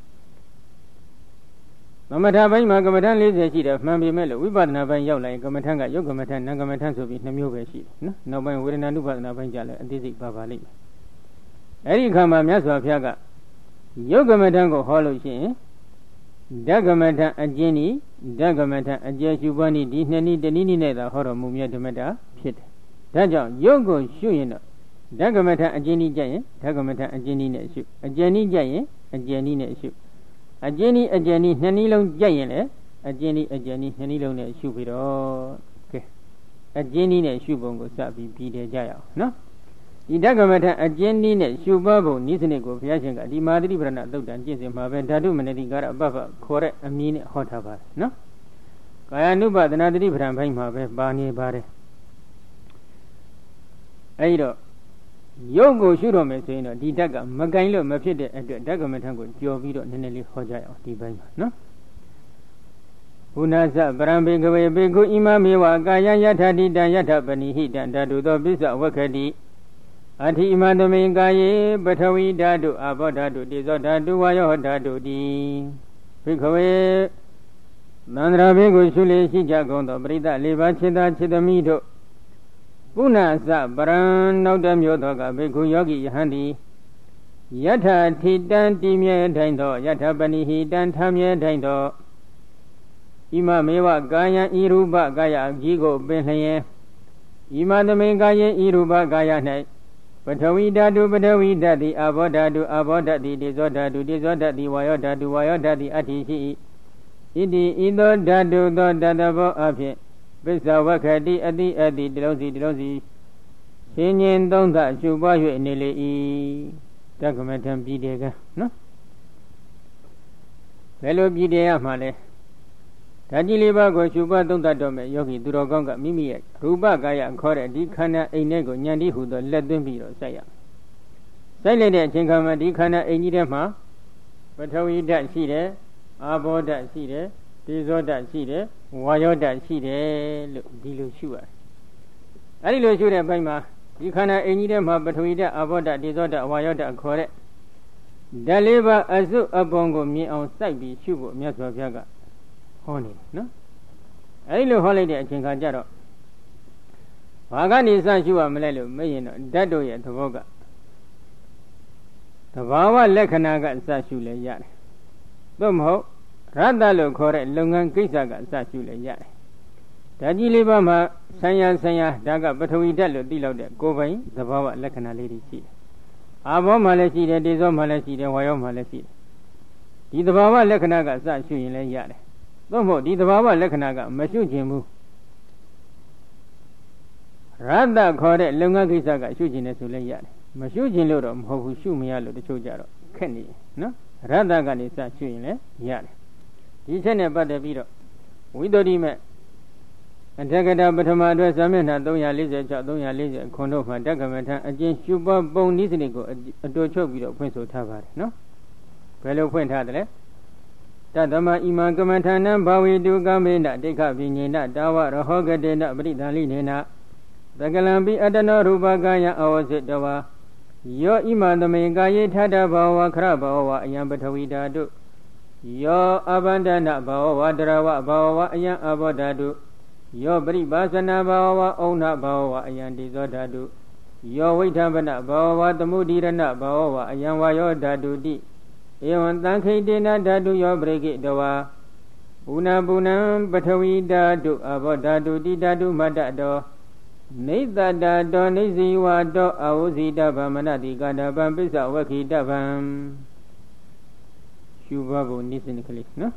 သမထဘိုင်းမှာကမ္မထံ40ရှိတယ်မှန်ပေမဲ့လို့ဝိပဿနာဘိုင်းရောက်လာရင်ကမ္မထံကယုတ်ကမ္မထံနာကမ္မထံဆိုပြီး2မျိုးပဲရှိတယ်နော်နောက်ပိုင်းဝေဒနာနုပါဒနာဘိုင်းကြလဲအသေးစိတ်ပါလိမ့်မယ်အဲ့ဒီအခါမှာမြတ်စွာဘုရားကယုတ်ကမ္မထံကိုဟောလို့ရှိရင်ဓကမထအကျဉ်းဤဓကမထအကျယ်ရှုပွားဤဒီနှစ်နည်းတနည်းနည်းနဲ့သာဟောတော်မူမြတ်ဓမ္မတာဖြစ်တယ်။ဒါကြောင့်ယုတ်ကိုရှုရင်တော့ဓကမထအကျဉ်းဤကြရင်ဓကမထအကျဉ်းဤနဲ့ရှုအကျဉ်းဤကြရင်အကျဉ်းဤနဲ့ရှုအကျဉ်းဤအကျဉ်းဤနှစ်နည်းလုံးကြရင်လေအကျဉ်းဤအကျဉ်းဤနှစ်နည်းလုံးနဲ့ရှုပြီးတော့ကဲအကျဉ်းဤနဲ့ရှုပုံကိုစပြီးပြီးတယ်ကြရအောင်နော်ဒီဓကမထအကျဉ်းနည်းနဲ့ရှုပွားပုံဤစနစ်ကိုဘုရားရှင်ကဒီမာသတိပရဏသုတ်တံကျင့်စဉ်မှာပဲဓာတုမနတိကာရအပ္ပခေါ်တဲ့အမည်နဲ့ဟောထားပါတယ်နော်ကာယ ानु ပဒနာသတိပဋ္ဌာန်ဘိုင်းမှာပဲပါနေပါတယ်အဲဒီတော့ယုတ်ကိုရှုတော့မယ်ဆိုရင်တော့ဒီဓာတ်ကမကင်လို့မဖြစ်တဲ့အတွက်ဓကမထကိုကြော်ပြီးတော့နည်းနည်းလေးဟောကြရအောင်ဒီဘိုင်းမှာနော်ဘုနာစပရံဘေကဝေဘေကုဣမမေဝကာယယထာတိတံယထပနိဟိတံဓာတုသောပစ္စဝက္ခတိအဋ္ဌိမန္တမေကာယေပထဝီဓာတုအဘောဓာတုတိဇောဓာတုဝါယောဓာတုတိဘိခဝေသန္တရာဘေကိုရှုလေရှိကြကုန်သောပရိသတ်၄ပါးခြေသာခြေသမီးတို့ပုဏ္ဏစပရံနောက်တမျိုးသောကဘိက္ခုယောဂီယဟန်တိယထာထိတံတိမြဲထိုင်သောယထာပနိဟိတံထာမြဲထိုင်သောဣမမေဝကာယံဤရူပကာယကြီးကိုပင်လျင်ဣမသမေကာယေဤရူပကာယ၌ပထဝီဓာတုပထဝီဓာတိအဘောဓာတုအဘောဓာတိတိဇောဓာတုတိဇောဓာတိဝါယောဓာတုဝါယောဓာတိအဋ္ဌိရှိဣတိဤသောဓာတုသောတတဘောအဖြင့်ပစ္စဝက္ခတိအတိအတိတလုံးစီရှင်ញင်သုံးသရှုပွား၍နေလေ၏ဓကမထံပြည်တယ်ကနော်ဘယ်လိုပြည်တယ်ရမှာလဲဓာတ်ကြီးလေးပါးကိုရှုပွားသုံးသတော်မဲ့ယောဂီသူတော်ကောင်းကမိမိရဲ့ရူပကာယခေါ်တဲ့ဒီခန္ဓာအိမ်ထဲကိုဉာဏ်တည်းဟူသောလက်သွင်းပြီးတော့စိုက်ရစိုက်လိုက်တဲ့အချိန်ခါမှာဒီခန္ဓာအိမ်ကြီးထဲမှာပထဝီဓာတ်ရှိတယ်အာဘောဓာတ်ရှိတယ်တေဇောဓာတ်ရှိတယ်ဝါယောဓာတ်ရှိတယ်လို့ဒီလိုရှုရတယ်အဲဒီလိုရှုတဲ့ဘက်မှာဒီခန္ဓာအိမ်ကြီးထဲမှာပထဝီဓာတ်အာဘောဓာတ်တေဇောဓာတ်ဝါယောဓာတ်ခေါ်တဲ့ဓာတ်လေးပါးအစုအပုံကိုမြင်အောင်စိုက်ပြီးရှုဖို့မြတ်စွာဘုရားကဟောနေတယ်နော်အဲဒီလိုဟောလိုက်တဲ့အချိန်ခါကျတော့ဘာကနေစရှုရမလဲလို့မေးရင်တော့ဓာတ်တို့ရဲ့သဘောကသဘာဝလက္ခဏာကစရှုလဲရတယ်သို့မဟုတ်ရတ္တလို့ခေါ်တဲ့လုပ်ငန်းကိစ္စကစရှုလဲရတယ်ဓာတ်ကြီးလေးပါးမှာဆံရဒါကပထဝီဓာတ်လို့သိလောက်တဲ့ကိုယ်ပိုင်သဘာဝလက္ခဏာလေးတွေရှိတယ်အာဘောမှာလည်းရှိတယ်တေဇောမှာလည်းရှိတယ်ဝါယောမှာလည်းရှိတယ်ဒီသဘာဝလက္ခဏာကစရှုရင်လည်းရတယ်သို့မဟုတ်ဒီသဘာဝလက္ခဏာကမရှုခြင်းဘူးရတ္တခေါ်တဲ့လုပ်ငန်းကိစ္စကရှုခြင်းနဲ့ဆိုလဲရတယ်မရှုခြင်းလို့တော့မဟုတ်ဘူးရှုမရလို့တချို့ကြတော့ခက်နေနော်ရတ္တကနေစရှုရင်လည်းရတယ်ဒီချက်နဲ့ပတ်သက်ပြီးတော့ဝိတ္တိမဲ့အထက်ကတာပထမအတွက်ဇာမျက်နှာ346 340ခွန်တို့မှာဓကမထံအကျဉ်းရှုပွားပုံနည်းစနစ်ကိုအတူချုပ်ပြီးတော့ဖွင့်ဆိုထားပါတယ်နော်ဘယ်လိုဖွင့်ထားတယ်လဲတသမဣမံကမထံနံဘာဝေတုကမေနဒိဋ္ဌပိညေနတာဝရဟောကတေနပရိသလိနေနသကလံပိအတ္တနောရူပကာယအဝစိတဝါယောဣမသမေကာယေထာတဘာဝခရဘာဝအယံပထဝီဓာတုယောအဘန္ဒနာဘာဝဒရဝဘာဝအယံအဘောဓာတုယောပရိပါစနာဘာဝဩဏဘာဝအယံတိဇောဓာတုယောဝိဋ္ဌပနဘာဝဝသမုဒိရဏဘာဝဝအယံဝါယောဓာတုတိဧဝံသံခိတေနဓာတုယောပရိကိတဝါဥနာပုဏံပထဝီဓာတုအဘောဓာတုတိဓာတုမတ္တတောနိသတ္တတောနိဇီဝတောအဝုဇိတဗမနတိကာတဗံပစ္စဝခိတဗံရှုဘဘုနိစ္စနိကလေးနော်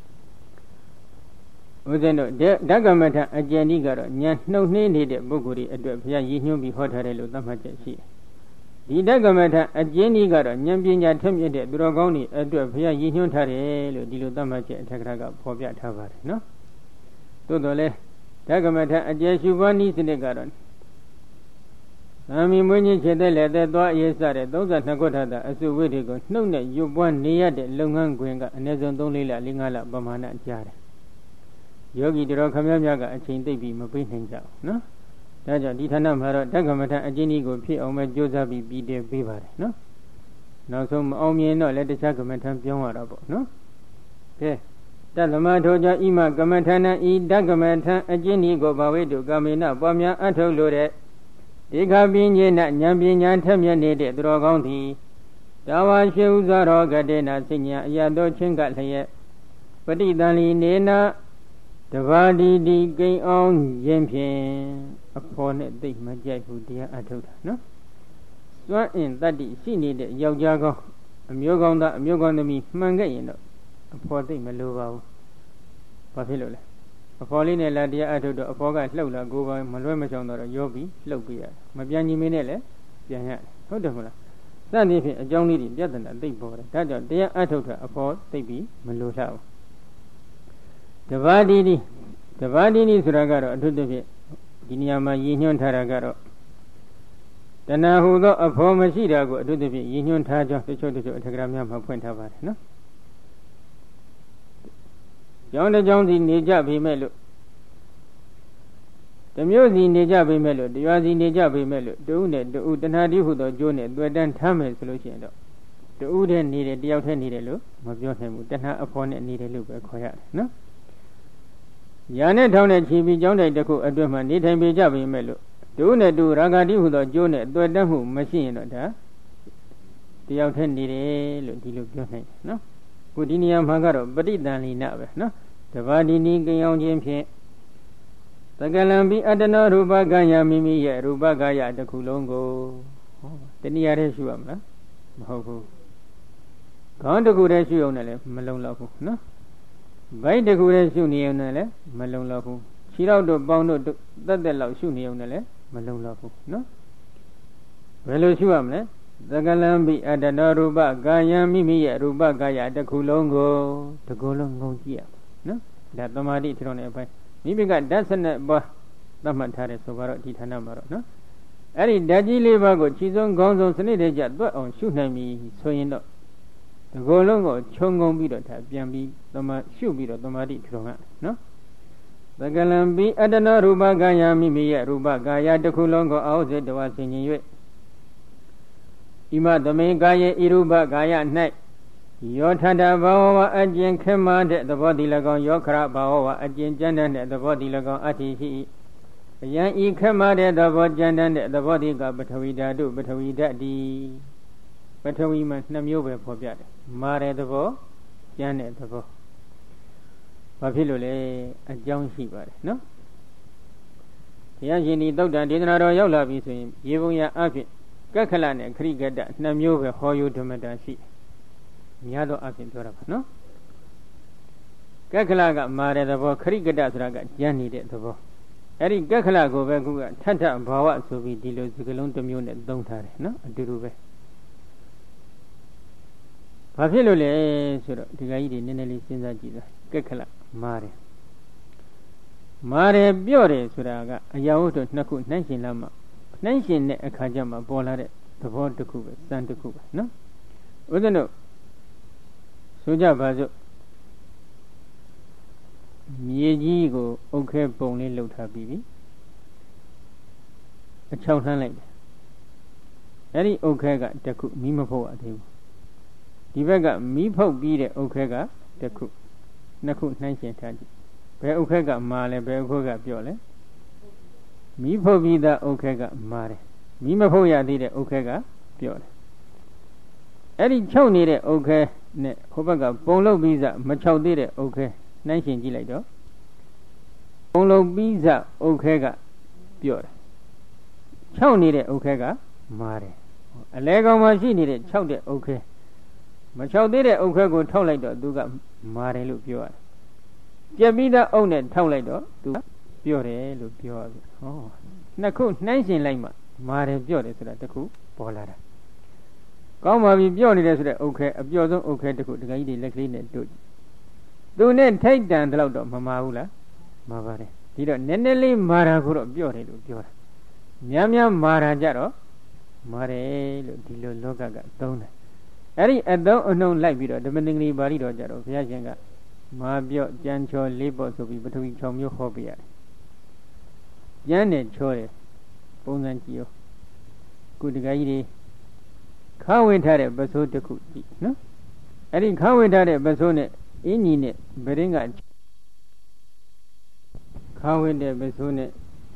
ဦးဇင်းတို့ဓကမထအကျဉ်းဤကတော့ဉာဏ်နှုတ်နှင်းနေတဲ့ပုဂ္ဂိုလ်တွေအတွက်ဘုရားရည်ညွှန်းပြီးဟောထားတယ်လို့သတ်မှတ်ချက်ရှိတယ်ဒီဓကမထအကျဉ်းဤကတော့ဉာဏ်ပညာထက်မြက်တဲ့သူတော်ကောင်းတွေအတွက်ဘုရားရည်ညွှန်းထားတယ်လို့ဒီလိုသတ်မှတ်ချက်အထက်ကရာကဖော်ပြထားပါတယ်နော်သို့တော်လည်းဓကမထအကျဉ်းရှုပွားနည်းစနစ်ကတော့သာမီမွေးခြင်းခြေသက်လက်သက်သွားအရေးစတဲ့32ခုထပ်တာအစုဝိတွေကိုနှုတ်နဲ့ရွတ်ပွားနေရတဲ့လုပ်ငန်းခွင်ကအနည်းဆုံး3-4လ5လပမာဏကြားတယ်ယောဂီတော်ခမည်းများကအချိန်သိပ်ပြီးမပေးနိုင်ကြဘူးနော်ဒါကြောင့်ဒီဌာနမှာတော့ဓကမထအကျဉ်းကြီးကိုဖြစ်အောင်ပဲကြိုးစားပြီးပြီးတယ်ပေးပါတယ်နော်နောက်ဆုံးမအောင်မြင်တော့လည်းတခြားကမထပြောင်းရတာပေါ့နော်ကဲတသမထိုကြောင့်ဣမကမထနံဤဓကမထအကျဉ်းကြီးကိုဘာဝိတုကာမေနပွားများအထုတ်လို့တဲ့ဒီခပင်းခြင်းနဲ့ဉာဏ်ပညာထက်မြက်နေတဲ့သူတော်ကောင်းသည်တာဝါရှိဥစွာတော်ကတေနာစိညာအရသောချင်းကလျက်ပဋိသန္လီနေနာတဘာဒီဒီကိန်းအောင်ရင်ဖြင့်အဖော်နဲ့သိမကြိုက်ဘူးတရားအထုတ်တာနော်စွမ်းအင်တတ္တိရှိနေတဲ့ယောက်ျားကောင်းအမျိုးကောင်းသားအမျိုးကောင်းသမီးမှန်ခဲ့ရင်တော့အဖော်သိမလိုပါဘူးဘာဖြစ်လို့လဲအဖော်လေးနဲ့လာတရားအထုတ်တော့အဖော်ကလှုပ်လာကိုယ်ပိုင်မလွဲမချောင်တော့ရောပြီးလှုပ်ပြရတယ်မပြန်ညီမင်းနဲ့လည်းပြန်ရတယ်ဟုတ်တယ်မလားစသည်ဖြင့်အကြောင်းလေးတွေပြဿနာသိပေါ်တယ်ဒါကြောင့်တရားအထုတ်တာအဖော်သိပြီးမလိုလှဘူးတဘာဒီနီဆိုတာကတော့အထုသဖြင့်ဒီနေရာမှာရည်ညွှန်းထားတာကတော့တဏှာဟူသောအဖော်မရှိတာကိုအထုသဖြင့်ရည်ညွှန်းထားကြောင်းတချို့အထက်ကရာများမှာဖွင့်ထားပါတယ်နော်ကြောင်းတစ်ကြောင်းစီနေကြပေမဲ့လို့တမျိုးစီနေကြပေမဲ့လို့တရွာစီနေကြပေမဲ့လို့တူနဲ့တူတဏှာတိဟူသောကျိုးနဲ့တွေ့တန်းထားမယ်ဆိုလို့ရှိရင်တော့တူတဲ့နေတယ်တယောက်တည်းနေတယ်လို့မပြောနိုင်ဘူးတဏှာအဖော်နဲ့နေတယ်လို့ပဲခေါ်ရတယ်နော်ညာနဲ့ထောင်းတဲ့ခြေပြီးကြောင်းတိုက်တစ်ခုအတွင်းမှာနေထိုင်ပေကြပေမဲ့လို့တူနဲ့တူရာဂတိဟူသောကျိုးနဲ့တွေ့တန်းမှုမရှိရင်တော့ဒါတယောက်တည်းနေတယ်လို့ဒီလိုပြောနိုင်တယ်နော်ခုဒီနေရာမှာကတော့ပဋိသန္လီနပဲနော်တဘာဒီနီကိန်းအောင်ခြင်းဖြင့်သကလံပိအတ္တနောရူပကံယမိမိရဲ့ရူပကာယတစ်ခုလုံးကိုတနည်းအားဖြင့်ရှုရမလားမဟုတ်ဘူးခေါင်းတစ်ခုတည်းရှုအောင်လည်းမလုံလောက်ဘူးနော်ဗိုက်တစ်ခုတည်းရှုနေအောင်လည်းမလုံလောက်ဘူးခြေထောက်တို့ပေါင်းတို့သက်လောက်ရှုနေအောင်လည်းမလုံလောက်ဘူးနော်ဘယ်လိုရှုရမလဲသကလံပိအတ္တနောရူပကာယမိမိရဲ့ရူပကာယတစ်ခုလုံးကိုတစ်ခုလုံးငုံကြည့်ရနော်ဒါသမာဓိထထောင်တဲ့အပိုင်းမိမိကဓာတ်12ပါးသတ်မှတ်ထားတယ်ဆိုတော့ဒီဌာနမှာတော့နော်အဲ့ဒီဓာတ်ကြီး4ပါးကိုခြေစုံခေါင်းဆုံးစနစ်တည်းကျသွက်အောင်ရှုနိုင်ပြီဆိုရင်တော့ဒီကိုယ်လုံးကိုခြုံငုံပြီးတော့ဒါပြန်ပြီးရှုပြီးတော့သမာဓိထထောင်ရနော်သကလံပိအတ္တနောရူပကာယမိမိရဲ့ရူပကာယတစ်ခုလုံးကိုအောက်စေတဝါဆင်ញင်၍ဣမသမေကာယေဣရူပကာယ၌ယောထတဘာဝအကျဉ်ခေမတဲ့သဘောတည်၎င်းယောခရဘာဝအကျဉ်ကျမ်းတဲ့သဘောတည်၎င်းအတ္တိရှိအယံဤခေမတဲ့သဘောကျမ်းတဲ့သဘောတည်ကပထဝီဓာတုပထဝီဓာတ်ဒီပထဝီမှာ2မျိုးပဲဖော်ပြတယ်မာတဲ့သဘောကျမ်းတဲ့သဘောဘာဖြစ်လို့လဲအကြောင်းရှိပါတယ်နော်ဘုရားရှင်ဒီသုတ်တန်ဒေသနာတော်ရောက်လာပြီဆိုရင်ရေပုံရအဖြစ်ကက္ခလနဲ့ခရိကတ2မျိုးပဲဟောယုဓမ္မတာရှိများသောအဖြစ်ပြောတာပါနော်ကက္ခလကမာတဲ့သဘောခရိကတဆိုတာကကျမ်းနေတဲ့သဘောအဲ့ဒီကက္ခလကိုပဲခုကထထဘာဝဆိုပြီးဒီလိုစကလုံးတစ်မျိုးနဲ့သုံးထားတယ်နော်အတူတူပဲဘာဖြစ်လို့လဲဆိုတော့ဒီကကြီးတွေနည်းနည်းလေးစဉ်းစားကြည့်တာကက္ခလမာတယ်ပြော့တယ်ဆိုတာကအရာဝတ္ထု2ခုနှိုင်းရှင်လာမှနှိုင်းရှင်တဲ့အခါကျမှပေါ်လာတဲ့သဘောတစ်ခုပဲစံတစ်ခုပဲနော်ဥဒ္ဒနုဆိုကြပါစို့မြေကြီးကိုအုတ်ခဲပုံလေးလှုပ်ထားပြီးပြီအချောင်းလှမ်းလိုက်တယ်အဲ့ဒီအုတ်ခဲကတစ်ခုမီးမဖုတ်ရသေးဘူးဒီဘက်ကမီးဖုတ်ပြီးတဲ့အုတ်ခဲကတစ်ခု2ခုနှိုင်းရှင်ထားကြည့်ဘယ်အုတ်ခဲကမာလဲဘယ်အုတ်ခဲကပြော့လဲမီးဖုတ်ပြီးသားအုတ်ခဲကမာတယ်မိမဖို့ရသေးတဲ့ဥက္ခဲကပြောတယ်အဲ့ဒီ၆နေတဲ့ဥက္ခဲနဲ့ဟိုဘက်ကပုံလုံးပြီးစမ၆သေးတဲ့ဥက္ခဲနှိုင်းရှင်ကြည့်လိုက်တော့ပုံလုံးပြီးစဥက္ခဲကပြောတယ်၆နေတဲ့ဥက္ခဲကမာတယ်အလဲကောင်မှာရှိနေတဲ့၆တဲ့ဥက္ခဲမ၆သေးတဲ့ဥက္ခဲကိုထောက်လိုက်တော့သူကမာတယ်လို့ပြောရတယ်ပြက်ပြီးသားအုပ်နဲ့ထောက်လိုက်တော့သူပြောတယ်လို့ပြောရပြီဟောနှစ်ခုနှိုင်းရှင်လိုက်မှမာတယ်ပြောတယ်ဆိုတာတခုပေါ်လာတာကောင်းပါပြီပြောနေတယ်ဆိုတဲ့ဥက္ခဲအပြောဆုံးဥက္ခဲတခုတခါကြီးတွေလက်ကလေးနဲ့တို့သူနဲ့ထိုက်တန်တော့တော့မမာဘူးလားမာပါတယ်ဒီတော့နည်းနည်းလေးမာတာကိုတော့ပြောတယ်လို့ပြောတာများများမာတာကြတော့မာတယ်လို့ဒီလိုလောကကသုံးတယ်အဲ့ဒီအသုံးအနှုံလိုက်ပြီးတော့ဓမ္မသင်္ကလေးပါဠိတော်ကြတော့ဘုရားရှင်ကမာပြော့ကြံချောလေးပေါ့ဆိုပြီးပထဝီ6မျိုးဟောပြရတယ်ကျမ်းနဲ့ချောတယ်ပုံစံကြည့်ရောခုတခါကြီးတွေခါဝင်ထားတဲ့ပစိုးတစ်ခုကြည့်နော်အဲ့ဒီခါဝင်ထားတဲ့ပစိုးနဲ့အင်းကြီးနဲ့ဗရင်ကခါဝင်တဲ့ပစိုးနဲ့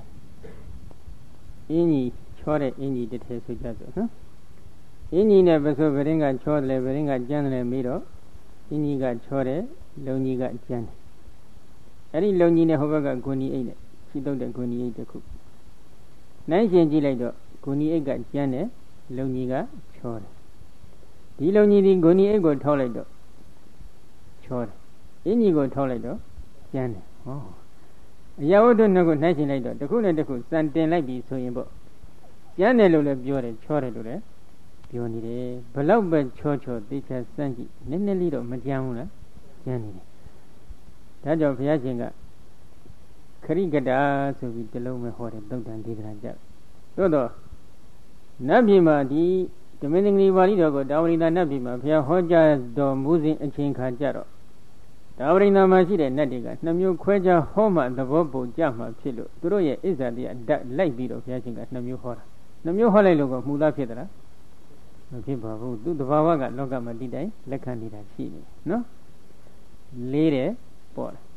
အင်းကြီးချောတဲ့အင်းကြီးတစ်ထည်ဆိုကြဆိုနော်အင်းကြီးနဲ့ပစိုးဗရင်ကချောတယ်ဗရင်ကကျန်းတယ်ပြီးတော့အင်းကြီးကချောတယ်လုံကြီးကကျန်းတယ်အဲ့ဒီလုံကြီးနဲ့ဟိုဘက်ကဂုဏီအိတ်နဲ့ရှိတော့တဲ့ဂုဏီအိတ်တစ်ခုနိုင်ရှင်ကြည့်လိုက်တော့ဂုဏီအိတ်ကကျန်းတယ်လုံကြီးကချောတယ်ဒီလုံကြီးဒီဂုဏီအိတ်ကိုထောက်လိုက်တော့ချောတယ်အင်းကြီးကိုထောက်လိုက်တော့ကျန်းတယ်ဟောအရာဝတ္ထုနှစ်ခုနှိုင်းရှင်လိုက်တော့တစ်ခုနဲ့တစ်ခုစံတင်လိုက်ပြီဆိုရင်ပေါ့ကျန်းတယ်လို့လည်းပြောတယ်ချောတယ်လို့လည်းပြောနေတယ်ဘလောက်ပဲချောချောသိချာစမ်းကြည့်နည်းနည်းလေးတော့မကြမ်းဘူးလားကျန်းနေတယ်ဒါကြောင့်ဘုရားရှင်ကခရိကတာဆိုပြီးတလုံးပဲဟောတယ်သုတ်တန်ဒေသနာကြသို့တော့နတ်ပြည်မှာဒီဓမ္မသင်္ကလေးပါဠိတော်ကိုတာဝရိန္ဒနတ်ပြည်မှာဘုရားဟောကြားတော်မူစဉ်အချိန်ခါကြတော့တာဝရိန္ဒမှာရှိတဲ့နတ်တွေကနှစ်မျိုးခွဲခြားဟောမှသဘောပေါက်ကြမှာဖြစ်လို့သူတို့ရဲ့ဣဇာတိအဓာတ်လိုက်ပြီးတော့ဘုရားရှင်ကနှစ်မျိုးဟောတာနှစ်မျိုးဟောလိုက်လို့ကမူသားဖြစ်သလားမဖြစ်ပါဘူးသူသဘာဝကလောကမှာတည်တိုင်းလက်ခံနေတာရှိနေနော်လေးတယ်ပေါ့တယ်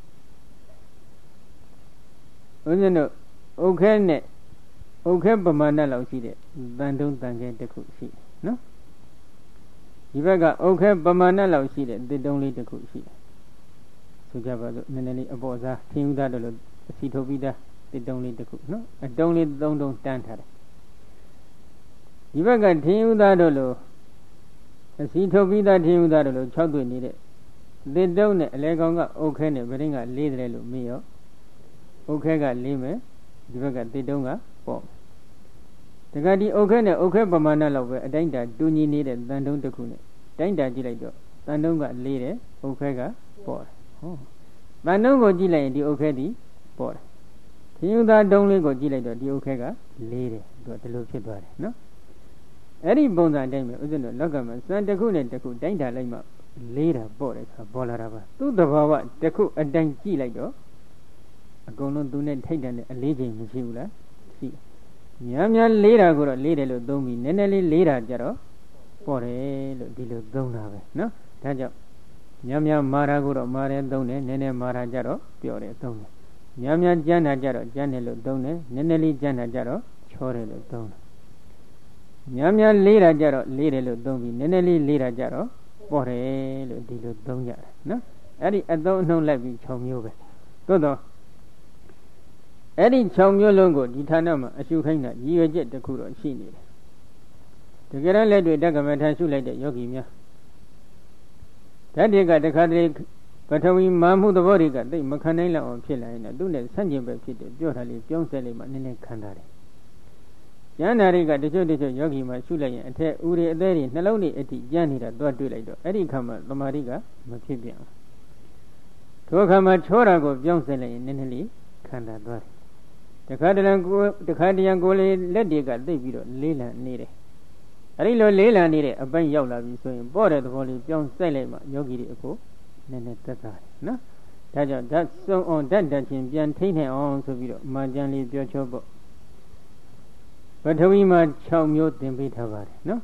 ဦးဇင်းတို့ဥက္ခဲနဲ့ဥက္ခဲပမာဏလောက်ရှိတဲ့တန်တုံးတန်ခဲတစ်ခုရှိတယ်နော်ဒီဘက်ကဥက္ခဲပမာဏလောက်ရှိတဲ့တစ်တုံးလေးတစ်ခုရှိတယ်ဆိုကြပါစို့နည်းနည်းလေးအပေါ်စားသင်ယူသားတို့လို့အစီထုတ်ပြီးသားတစ်တုံးလေးတစ်ခုနော်အတုံးလေးသုံးတုံးတန်းထားတယ်ဒီဘက်ကထင်ယူသားတို့လို့အစီထုတ်ပြီးသားထင်ယူသားတို့လို့6တွေ့နေတဲ့တစ်တုံးနဲ့အလဲကောင်ကဥက္ခဲနဲ့ဗရင်ကလေးတယ်လို့မေးရောဥက္ခဲကလေးမယ်ဒီဘက်ကတစ်တုံးကပေါ့တခါဒီဥက္ခဲနဲ့ဥက္ခဲပမာဏလောက်ပဲအတိုင်းတာတူညီနေတဲ့တန်တုံးတစ်ခုနဲ့တိုင်းတာကြည့်လိုက်တော့တန်တုံးကလေးတယ်ဥက္ခဲကပေါ့တယ်ဟောတန်တုံးကိုကြည့်လိုက်ရင်ဒီဥက္ခဲဒီပေါ့တယ်ထင်းယူသားတုံးလေးကိုကြည့်လိုက်တော့ဒီဥက္ခဲကလေးတယ်သူကဒီလိုဖြစ်သွားတယ်နော်အဲ့ဒီပုံစံတိုင်းပဲဥစဉ်တို့လောကမှာစံတစ်ခုနဲ့တစ်ခုတိုင်းတာလိုက်မှလေးတာပေါ့တယ်ဆိုတာပေါ်လာတာပါသူ့သဘာဝတစ်ခုအတိုင်းကြည့်လိုက်တော့အကုန်လုံးသူနဲ့ထိုက်တန်တဲ့အလေးချိန်မရှိဘူးလားရှိများများလေးတာကိုတော့လေးတယ်လို့သုံးပြီးနည်းနည်းလေးလေးတာကြတော့ပေါ့တယ်လို့ဒီလိုသုံးတာပဲနော်ဒါကြောင့်များများမာတာကိုတော့မာတယ်သုံးတယ်နည်းနည်းမာတာကြတော့ပြောတယ်သုံးတယ်များများကြမ်းတာကြတော့ကြမ်းတယ်လို့သုံးတယ်နည်းနည်းလေးကြမ်းတာကြတော့ချောတယ်လို့သုံးတယ်များများလေးတာကြတော့လေးတယ်လို့သုံးပြီးနည်းနည်းလေးလေးတာကြတော့ပေါ့တယ်လို့ဒီလိုသုံးကြတယ်နော်အဲ့ဒီအသုံးအနှုံးလိုက်ပြီး6မျိုးပဲသို့တော့အဲ့ဒီ6မျိုးလုံးကိုဒီဌာနမှာအရှုခိုင်းတာရည်ရွယ်ချက်တစ်ခုတော့ရှိနေတယ်တကယ်တော့လက်တွေတက္ကမထရှုလိုက်တဲ့ယောဂီများဓာတ်တွေကတခါတည်းပထဝီမာမှုသဘောတွေကသိမခံနိုင်လောက်အောင်ဖြစ်လာရင်တော့သူနဲ့ဆန့်ကျင်ပဲဖြစ်တယ်ပြောတာလေးပြောင်းဆက်လိုက်မှနည်းနည်းခံတာတယ်ကျမ်းနာတွေကတချို့ယောဂီမှာရှုလိုက်ရင်အထက်ဦးတွေအသေးတွေနှလုံးတွေအထိကျမ်းနေတာတွားတွေ့လိုက်တော့အဲ့ဒီခါမှာသမာဓိကမဖြစ်ပြန်ဘူးထိုအခါမှာချောတာကိုပြောင်းဆက်လိုက်ရင်နည်းနည်းလေးခံတာသွားတယ်တခါတရံကိုလေးလက်တွေကသိပ်ပြီးတော့လေးလံနေတယ်အဲဒီလိုလေးလံနေတဲ့အပိုင်းရောက်လာပြီဆိုရင်ပေါ့တဲ့သဘောလေးပြောင်းစိုက်လိုက်မှယောဂီတွေအဖို့နည်းနည်းသက်သာတယ်နော်ဒါကြောင့်ဓာတ်စုံအောင်ဓာတ်တက်ချင်းပြန်ထိနေအောင်ဆိုပြီးတော့မာကျန်လေးပြောချောပေါ့ပထဝီမှာ6မျိုးသင်ပေးထားပါတယ်နော်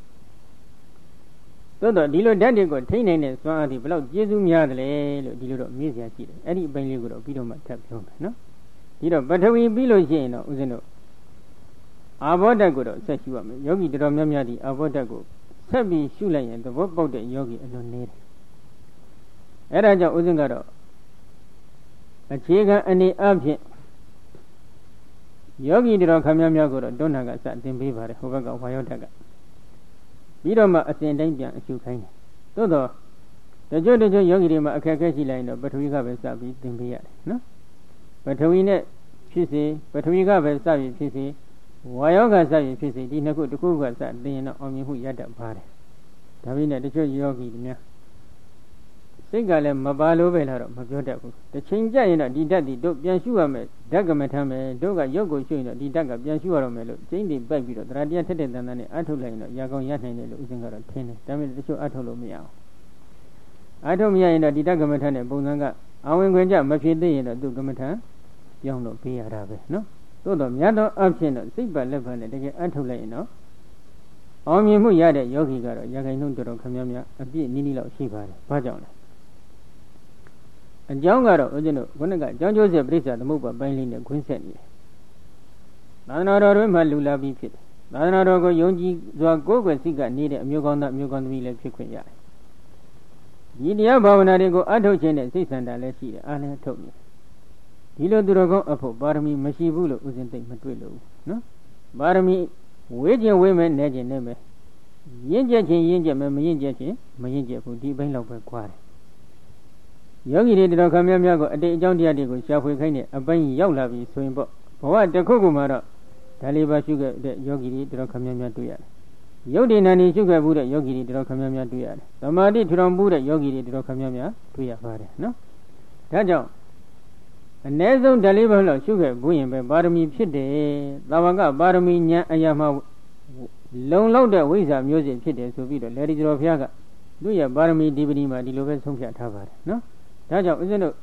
သို့တော့ဒီလိုဓာတ်တွေကိုထိနိုင်တဲ့စွမ်းအားဒီဘယ်လောက်ကျေးဇူးများတယ်လဲလို့ဒီလိုတော့မေးစရာရှိတယ်အဲ့ဒီအပိုင်းလေးကိုတော့ပြီးတော့မှထပ်ပြောမယ်နော်ဒီတော့ပထဝီပြီးလို့ရှိရင်တော့ဦးဇင်းတို့အာဘောဓာတ်ကိုတော့ဆက်ရှုရမယ်ယောဂီတော်တော်များများဒီအာဘောဓာတ်ကိုဆက်ပြီးရှုလိုက်ရင်သဘောပေါက်တဲ့ယောဂီအလွန်နေတယ်အဲ့ဒါကြောင့်ဥစဉ်ကတော့အခြေခံအနေအချင်းယောဂီတော်ခမများများကိုတော့တွန်းနာကစတင်ပေးပါတယ်ဟိုဘက်ကဝါယောဓာတ်ကပြီးတော့မှအစဉ်တိုင်းပြန်အရှုခိုင်းတယ်သို့တော့တချို့ယောဂီတွေမှာအခက်အခဲရှိလိုက်ရင်တော့ပထဝီကပဲစပြီးသင်ပေးရတယ်နော်ပထဝီနဲ့ဖြစ်စေပထဝီကပဲစပြီးဖြစ်စေဝါယောကစပြီးဖြစ်စေဒီနှစ်ခုတစ်ခုကစသင်ရင်တော့အောင်မြင်မှုရတတ်ပါတယ်ဒါပေမဲ့တချို့ယောဂီတွေများစိတ်ကလည်းမပါလို့ပဲလားတော့မပြောတတ်ဘူးတစ်ချိန်ကြရင်တော့ဒီဓာတ်ဒီတို့ပြန်ရှုရမယ်ဓာတ်ကမထမ်းမယ်တို့ကရုပ်ကိုရှုရင်တော့ဒီဓာတ်ကပြန်ရှုရတော့မယ်လို့ကျင်းတိပိုက်ပြီးတော့တရားထက်တဲ့တန်တန်နဲ့အထုတ်လိုက်ရင်တော့ရာကောင်းရနိုင်တယ်လို့ဥစဉ်ကတော့ထင်တယ်ဒါပေမဲ့တချို့အထုတ်လို့မရအောင်အထုတ်မရရင်တော့ဒီဓာတ်ကမထမ်းတဲ့ပုံစံကအဝင်ခွင့်ကြမဖြစ်သေးရင်တော့သူကမထမ်းပြောင်းလို့ပေးရတာပဲနော်သို့တော့များသောအဖြစ်တော့စိတ်ပါလက်ပါနဲ့တကယ်အထုတ်လိုက်ရင်တော့အောင်မြင်မှုရတဲ့ယောဂီကတော့ရာခိုင်နှုန်းတော်တော်ခများများအပြည့်နီးနီးလောက်ရှိပါတယ်ဘာကြောင့်လဲအကြောင်းကတော့ဦးဇင်းတို့ခုနကအကြောင်းကျိုးဆက်ပြိဿသမုပ္ပါပိုင်းလေးနဲ့ခွင်းဆက်နေတယ်သာသနာတော်တွင်မှလူလာပြီးဖြစ်တယ်သာသနာတော်ကိုယုံကြည်စွာကိုယ်ွယ်စိတ်ကနေတဲ့အမျိုးကောင်းသားအမျိုးကောင်းသမီးလည်းဖြစ်ခွင့်ရတယ်ဒီတရားဘာဝနာတွေကိုအထုတ်ခြင်းနဲ့စိတ်ဆန္ဒလည်းရှိတယ်အားလည်းထုတ်နေဒီလိုသူတော်ကောင်းအဖို့ပါရမီမရှိဘူးလို့ဦးဇင်းသိမတွေ့လို့နော်ပါရမီဝေးခြင်းဝေးမယ်နဲခြင်းနဲမယ်ရင့်ကျက်ခြင်းရင့်ကျက်မယ်မရင့်ကျက်ခြင်းမရင့်ကျက်ဘူးဒီဘိုင်းလောက်ပဲခွာတယ်ယောဂီတွေတော်ခမများကိုအတိတ်အကြောင်းတရားတွေကိုရှာဖွေခိုင်းတဲ့အပိုင်းရောက်လာပြီဆိုရင်ပေါ့ဘဝတစ်ခုခုမှာတော့ဒါလေးပါရှုခဲ့တဲ့ယောဂီတွေတော်ခမများတွေ့ရတယ်ယုတ်ဒီနာနေရှုခဲ့မှုတဲ့ယောဂီတွေတော်ခမများတွေ့ရတယ်သမာဓိထူထောင်မှုတဲ့ယောဂီတွေတော်ခမများတွေ့ရပါတယ်နော်ဒါကြောင့်အ ਨੇ ဆုံးဒါလေးပါလောက်ရှုခဲ့ဘူးရင်ပဲပါရမီဖြစ်တယ်သာဝကပါရမီဉာဏ်အရာမှာလုံလောက်တဲ့ဝိဇ္ဇာမျိုးစစ်ဖြစ်တယ်ဆိုပြီးတော့လေဒီတော်ဘုရားကသူ့ရဲ့ပါရမီဒီပတိမှာဒီလိုပဲဆုံးဖြတ်ထားပါတယ်နော်ဒါကြောင့်ဦးဇင်းတို့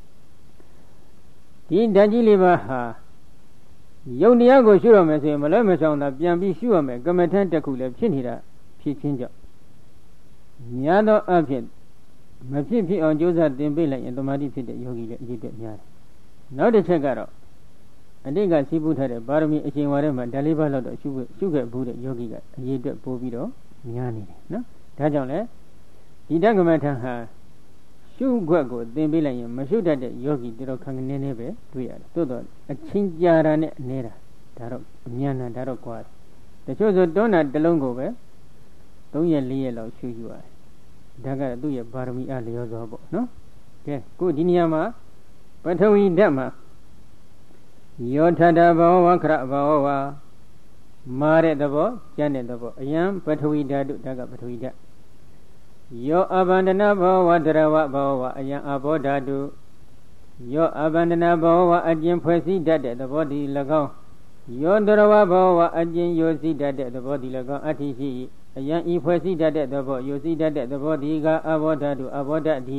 ဒီဓာတ်ကြီးလေးပါဟာယုံတရားကိုရှုရမယ်ဆိုရင်မလွဲမရှောင်သာပြန်ပြီးရှုရမယ်ကမ္မထတစ်ခုလည်းဖြစ်နေတာဖြစ်ချင်းကြောင့်များသောအဖြစ်မဖြစ်အောင်ကြိုးစားသင်ပေးလိုက်ရင်သမာဓိဖြစ်တဲ့ယောဂီလည်းအရေးအတွက်များတယ်နောက်တစ်ချက်ကတော့အတိတ်ကစီးပူးထားတဲ့ပါရမီအရှင်ဝါထဲမှာဓာတ်လေးပါးလောက်တော့ရှုခဲ့ဘူးတဲ့ယောဂီကအရေးအတွက်ပို့ပြီးတော့များနေတယ်နော်ဒါကြောင့်လည်းဒီဓကမ္မထဟာရှုခွက်ကိုသင်ပေးလိုက်ရင်မရှုတတ်တဲ့ယောဂီတော်ခန့်နေနေပဲတွေ့ရတယ်သို့တော့အချင်းကြာတာနဲ့နေတာဒါတော့အမြန်တာဒါတော့ကွာတချို့ဆိုတွန်းတာတစ်လုံးကိုပဲ3ရက်4ရက်လောက်ရှုရတယ်ဒါကသူ့ရဲ့ပါရမီအားလျော်စွာပေါ့နော်ကဲခုဒီနေရာမှာပထဝီဓာတ်မှာယောထတာဘဝခရဘဝမာတဲ့သဘောကျန်တဲ့သဘောအယံပထဝီဓာတ်ဒါကပထဝီဓာတ်ယောအဗန္ဒနာဘောဝဒရဝဘောဝအယံအဘောဓာတုယောအဗန္ဒနာဘောဝအကျဉ်ဖွဲ့စည်းတတ်တဲ့သဘောဒီ၎င်းယောဒရဝဘောဝအကျဉ်ယိုစည်းတတ်တဲ့သဘောဒီ၎င်းအဋ္ဌိရှိအယံဤဖွဲ့စည်းတတ်တဲ့သဘောယိုစည်းတတ်တဲ့သဘောဒီကအဘောဓာတုအဘောဓာတိ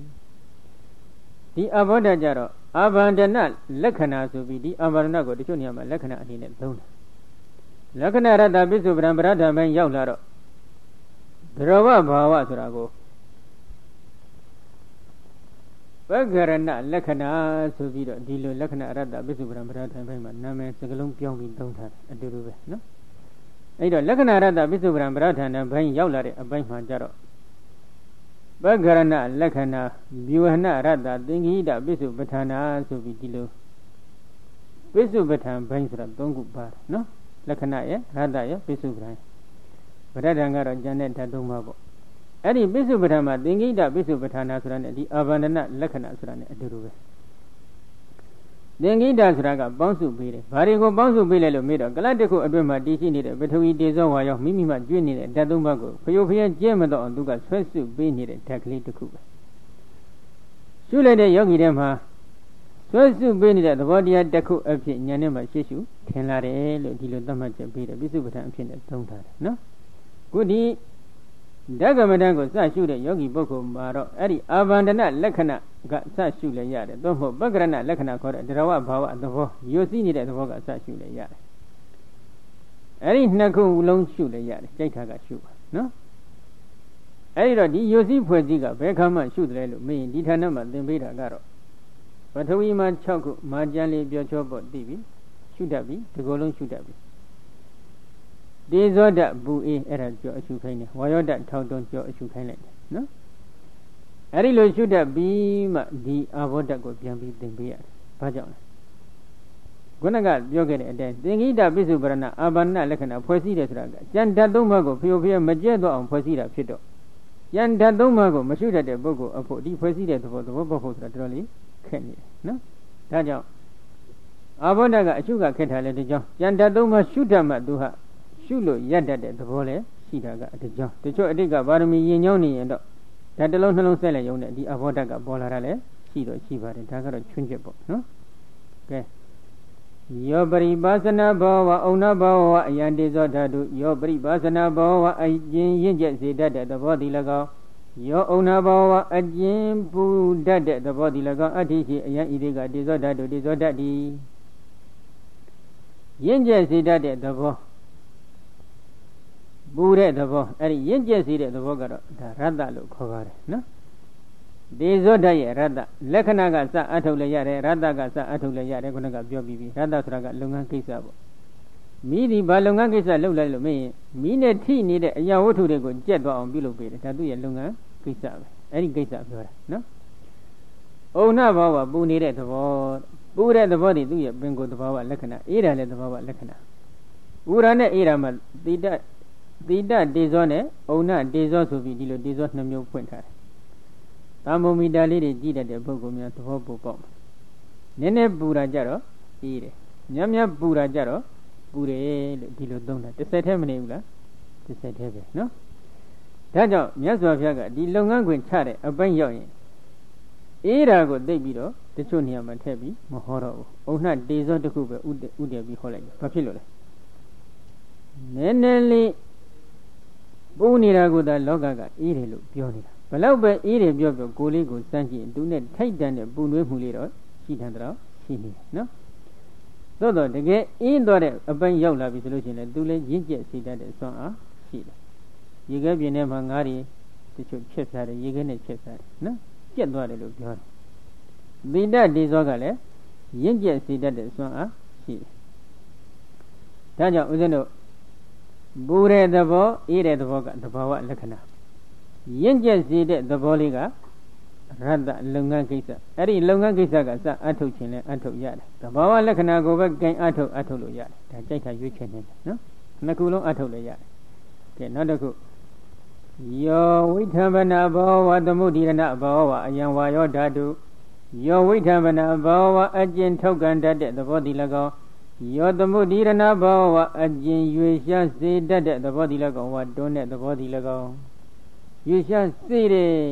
ဒီအဘောဓာကြတော့အဗန္ဒနာလက္ခဏာဆိုပြီးဒီအဗန္ဒနာကိုတချို့နေရာမှာလက္ခဏာအနေနဲ့သုံးတယ်လက္ခဏာရတ္တပိစုပရံပရဒ္ဓမင်းရောက်လာတော့ဒရဝဘာဝဆိုတာကိုပဂရဏလက္ခဏာဆိုပြီးတော့ဒီလိုလက္ခဏာအရတ္တပိစုပရံပရဒ္ဓမင်းမှာနာမည်စကလုံးပြောင်းပြီးသုံးထားတယ်အတူတူပဲနော်အဲ့တော့လက္ခဏာရတ္တပိစုပရံပရဒ္ဓမင်းရောက်လာတဲ့အပိုင်းမှာကြတော့ပဂရဏလက္ခဏာမြူဟဏရတ္တသင်္ကိတပိစုပဋ္ဌာနာဆိုပြီးဒီလိုပိစုပဋ္ဌာန်ဘိုင်းဆိုတာ3ခုပါတယ်နော်လက္ခဏာရဲ့ရတ္တရဲ့ပိစုပဋ္ဌာန်ပဋ္ဌာန်ကတော့ဉာဏ်နဲ့ဓာတ်3ပါးပေါ့အဲ့ဒီပိစုပဋ္ဌာန်မှာသင်္ကိတပိစုပဋ္ဌာနာဆိုတာနဲ့ဒီအာဗန္ဒနာလက္ခဏာဆိုတာနဲ့အတူတူပဲသင်္ကိတဆိုတာကပေါင်းစုပေးတယ်ဘာတွေကိုပေါင်းစုပေးလဲလို့မေးတော့ကလတ်တစ်ခုအတွင်းမှာတည်ရှိနေတဲ့ပထဝီတေဇောဝါယောမိမိမှကျွေးနေတဲ့ဓာတ်3ပါးကိုဖျို့ဖျက်ကျဲမတော့အောင်သူကဆွဲစုပေးနေတဲ့ဓာတ်ကလေးတစ်ခုပဲရှုလိုက်တဲ့ယောဂီထဲမှာဆွဲစုပေးနေတဲ့သဘောတရားတစ်ခုအဖြစ်ဉာဏ်နဲ့မှရှေ့ရှုထင်လာတယ်လို့ဒီလိုသတ်မှတ်ချက်ပေးတယ်ပိစုပဋ္ဌာန်အဖြစ်နဲ့သုံးထားတယ်နော်ခုဒီဓကမတန်ကိုစရှုတဲ့ယောဂီပုဂ္ဂိုလ်မှာတော့အဲ့ဒီအာဗန္ဒနာလက္ခဏာကစရှုလဲရတယ်သို့မဟုတ်ပဂရဏလက္ခဏာခေါ်တဲ့ဒရဝဘာဝသဘောယိုစီးနေတဲ့သဘောကစရှုလဲရတယ်အဲ့ဒီနှစ်ခုလုံးရှုလဲရတယ်ကြိုက်တာကရှုပါနော်အဲ့ဒီတော့ဒီယိုစီးဖွဲ့စည်းကဘယ်ခါမှရှုတယ်လို့မင်းဒီဌာနမှာသင်ပေးတာကတော့ပထဝီမှာ6ခုမာကျန်လေးပြောချောပေါ့သိပြီရှုတတ်ပြီဒီကိုယ်လုံးရှုတတ်ပြီဒေဇောဒဘူအေးအဲ့ဒါကြောအရှုခိုင်းတယ်ဝါယောဒထောက်တွန်းကြောအရှုခိုင်းလိုက်တယ်နော်အဲ့ဒီလိုရှုတတ်ပြီးမှဒီအာဘောဓကိုပြန်ပြီးသင်ပေးရတယ်ဘာကြောင့်လဲခုနကပြောခဲ့တဲ့အတိုင်းသင်္ကိတပိစုပရဏအာဘာနလက္ခဏာဖွဲ့စည်းတယ်ဆိုတာကကြံဓာတ်သုံးပါးကိုဖျို့ဖျက်မကျက်တော့အောင်ဖွဲ့စည်းတာဖြစ်တော့ကြံဓာတ်သုံးပါးကိုမရှုတတ်တဲ့ပုဂ္ဂိုလ်အဖို့ဒီဖွဲ့စည်းတဲ့သဘောပေါက်ဖို့ဆိုတာတော်တော်လေးခက်နေတယ်နော်ဒါကြောင့်အာဘောဓကအရှုကခက်ထားလဲဒီကြောင့်ကြံဓာတ်သုံးပါးရှုတတ်မှသူဟာရှုလို့ရတတ်တဲ့သဘောလဲရှိတာကဒီကြောင့်တချို့အတိတ်ကပါရမီရင်ညောင်းနေရင်တော့ဓာတ်တစ်လုံးနှလုံးဆက်လက်ရုံနဲ့ဒီအာဘောဓကပေါ်လာတာလဲရှိတော့ရှိပါတယ်ဒါကတော့ချွင်းချက်ပေါ့နော်ကဲယောပရိပါစနာဘောဝအုံနဘောဝအယံတေဇောဓာတုယောပရိပါစနာဘောဝအကျဉ်ရင့်ကျက်စေတတ်တဲ့သဘောဒီ၎င်းယောအုံနဘောဝအကျဉ်ပူတတ်တဲ့သဘောဒီ၎င်းအဋ္ဌိရှိအယံဣတိကတေဇောဓာတုတေဇောဓာတ်ဒီရင့်ကျက်စေတတ်တဲ့သဘောပူတဲ့သဘောအဲ့ဒီရင့်ကျက်စေတဲ့သဘောကတော့ဒါရတ္တလို့ခေါ်ပါတယ်နော်ဒေဇောဓာတ်ရဲ့ရတ္တလက္ခဏာကစအထုတ်လည်းရတယ်ရတ္တကစအထုတ်လည်းရတယ်ခုနကပြောပြီးပြီရတ္တဆိုတာကလုပ်ငန်းကိစ္စပေါ့မိဒီဘာလုပ်ငန်းကိစ္စလုပ်လိုက်လို့မင်းမိနဲ့ထိနေတဲ့အရာဝတ္ထုတွေကိုကြက်သွားအောင်ပြုလုပ်ပေးတယ်ဒါသူ့ရဲ့လုပ်ငန်းကိစ္စပဲအဲ့ဒီကိစ္စပြောတာနော်ဩနဘောကပူနေတဲ့သဘောပူတဲ့သဘောဒီသူ့ရဲ့ပင်ကိုယ်သဘောကလက္ခဏာအေးတာလည်းသဘောကလက္ခဏာဥရနဲ့အေးတာမှာတိတတေဇောနဲ့ဩနတေဇောဆိုပြီးဒီလိုတေဇော2မျိုးဖွင့်ထားတယ်တာမုံမီတာလေးတွေကြည့်တတ်တဲ့ပုဂ္ဂိုလ်များသဘောပိုပေါက်မှာနည်းနည်းပူတာကြတော့အေးတယ်ညံ့ပူတာကြတော့ပူတယ်လို့ဒီလိုသုံးတာတစ်ဆက်တည်းမနေဘူးလားတစ်ဆက်တည်းပဲနော်ဒါကြောင့်မြတ်စွာဘုရားကဒီလုပ်ငန်းခွင်ချတဲ့အပိုင်းရောက်ရင်အေးတာကိုသိပြီးတော့တချို့နေရာမှာထည့်ပြီးမဟောတော့ဘူးအုံနှတေဇောတစ်ခုပဲဥတည်ပြီးဟောလိုက်တယ်ဘာဖြစ်လို့လဲနည်းနည်းလေးပူနေတာကသာလောကကအေးတယ်လို့ပြောနေတာဘလောက်ပဲအေးတယ်ပြောကိုလေးကိုစမ်းကြည့်သူနဲ့ထိုက်တန်တဲ့ပူနွေးမှုလေးတော့ရှိတယ်တော့ရှိနေတယ်နော်သို့တော့တကယ်အေးသွားတဲ့အပိုင်းရောက်လာပြီဆိုလို့ရှိရင်လည်းသူလည်းရင့်ကျက်စေတတ်တဲ့စွမ်းအားရှိတယ်ရေခဲပြင်းထဲမှာငါးတွေတချို့ချက်စားတယ်ရေခဲနဲ့ချက်စားတယ်နော်ကျက်သွားတယ်လို့ပြောတယ်သီတဒေဇောကလည်းရင့်ကျက်စေတတ်တဲ့စွမ်းအားရှိတယ်ဒါကြောင့်ဦးဇင်းတို့ပူတဲ့သဘောအေးတဲ့သဘောကသဘာဝလက္ခဏာရင့်ကျက်စေတဲ့သဘောလေးကရတ္တလုပ်ငန်းကိစ္စအဲ့ဒီလုပ်ငန်းကိစ္စကစအထုတ်ခြင်းလဲအထုတ်ရတယ်သဘာဝလက္ခဏာကိုပဲဂိုင်အထုတ်လို့ရတယ်ဒါကြိုက်တာရွေးချယ်နေတယ်နော်နှစ်ခုလုံးအထုတ်လို့ရတယ်ကဲနောက်တစ်ခုယောဝိထံဗနာဘောဝသမုဒိရဏဘောဝအယံဝါယောဓာတုယောဝိထံဗနာဘောဝအကျဉ်ထောက်ကန်တတ်တဲ့သဘောဒီ၎င်းယောသမုဒိရဏဘောဝအကျဉ်ရွေရှားစေတတ်တဲ့သဘောဒီ၎င်းဝတွန်းတဲ့သဘောဒီ၎င်းရွေရှားစေ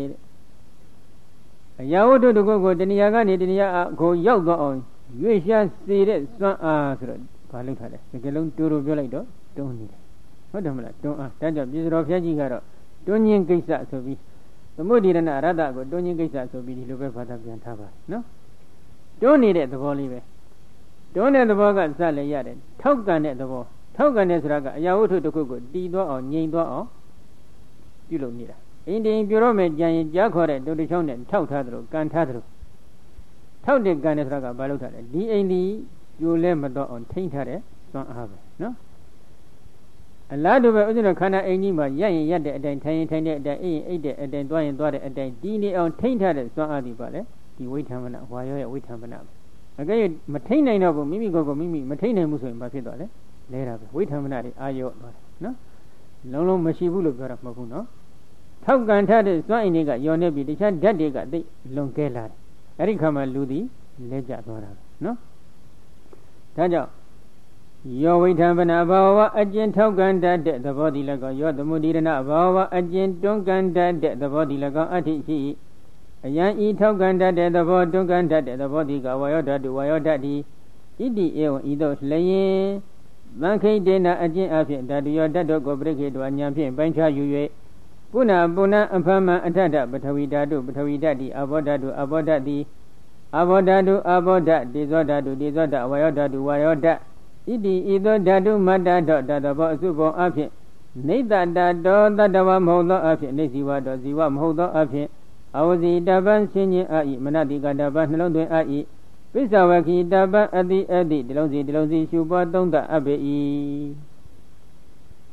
တဲ့အရာဝတ္ထုတစ်ခုကိုတဏှာကနေတဏှာကိုရောက်သွားအောင်ရွေရှားစေတဲ့စွမ်းအားဆိုတော့ဘာလုပ်ထားလဲဒီကလုံးတူတူပြောလိုက်တော့တွန်းနေတယ်ဟုတ်တယ်မလားတွန်းအားဒါကြောင့်ပြည်တော်ဖျားကြီးကတော့တွန်းခြင်းကိစ္စဆိုပြီးသမုဒိရဏရတ္တကိုတွန်းခြင်းကိစ္စဆိုပြီးဒီလိုပဲဘာသာပြန်ထားပါတယ်နော်တွန်းနေတဲ့သဘောလေးပဲတွန်းတဲ့သဘောကစလည်းရတယ်ထောက်ကန်တဲ့သဘောထောက်ကန်တဲ့ဆိုတာကအရာဝတ္ထုတစ်ခုကိုတည်သွားအောင်ငြိမ်သွားအောင်ပြုလုပ်နေတာအင်းတင်ပြောရမယ်ကြံရင်ကြားခေါ်တဲ့ဒုတိယချောင်းနဲ့ထောက်ထားသလိုကန်ထားသလိုထောက်တဲ့ကန်တဲ့ဆိုတာကဘာလို့ထားလဲဒီအိမ်ဒီပြိုလဲမတော့အောင်ထိန်းထားတဲ့စွမ်းအားပဲနော်အလားတူပဲဥစ္စာခန္ဓာအိမ်ကြီးမှာရက်ရင်ရက်တဲ့အတိုင်းထိုင်ရင်ထိုင်တဲ့အတိုင်းအိမ်ရင်အိတ်တဲ့အတိုင်းသွားရင်သွားတဲ့အတိုင်းဒီနေအောင်ထိန်းထားတဲ့စွမ်းအားဒီပါလေဒီဝိထံမနဝါယောရဲ့ဝိထံမနအကဲမထိန်းနိုင်တော့ဘူးမိမိကိုယ်ကိုမိမိမထိန်းနိုင်ဘူးဆိုရင်ဘာဖြစ်သွားလဲလဲတာပဲဝိထံမနတွေအာရော့သွားတယ်နော်လုံးလုံးမရှိဘူးလို့ပြောတာမဟုတ်ဘူးနော်ထောက်ကန်ထားတဲ့စွမ်းအင်တွေကယောနေပြီတခြားဓာတ်တွေကသိလွန်ကဲလာတယ်အဲ့ဒီခါမှာလူသည်လဲကျသွားတာပဲနော်ဒါကြောင့်ယောဝိထံဗနာဘာဝအကျဉ်ထောက်ကန်တတ်တဲ့သဘောဒီလည်းကောယောသမုဒိရဏဘာဝအကျဉ်တွန်းကန်တတ်တဲ့သဘောဒီလည်းကောအဋ္ဌိရှိအယံဤထောက်ကန်တတ်တဲ့သဘောတွန်းကန်တတ်တဲ့သဘောဒီကဝါယောဓာတုဝါယောဓာတိဣတိဧဝံဤသို့လျင်သံခိတေနအကျဉ်အဖြစ်ဓာတုယောဓာတုကိုပရိခေတောအညာဖြင့်ပိုင်းခြားယူ၍ပုဏ္ဏအဖမံအထထပထဝီဓာတုပထဝီဓာတိအဘောဓာတုအဘောဓာတိအဘောဓာတုအဘောဓာတေဇောဓာတုတေဇောဓာဝါယောဓာတုဝါယောဓာဣတိဤသောဓာတုမတ္တတောဓာတဘောအစုပုံအဖြစ်နိတ္တတတောတတ္တဝမဟုတ်သောအဖြစ်နေဇီဝတောဇီဝမဟုတ်သောအဖြစ်အဝဇီတပံဆင်းခြင်းအာဤမနတိကတပံနှလုံးသွင်းအာဤပိစ္ဆဝခိတပံအတိဒီလုံးစီရှုပွားသုံးသပ်အပ်ပေ၏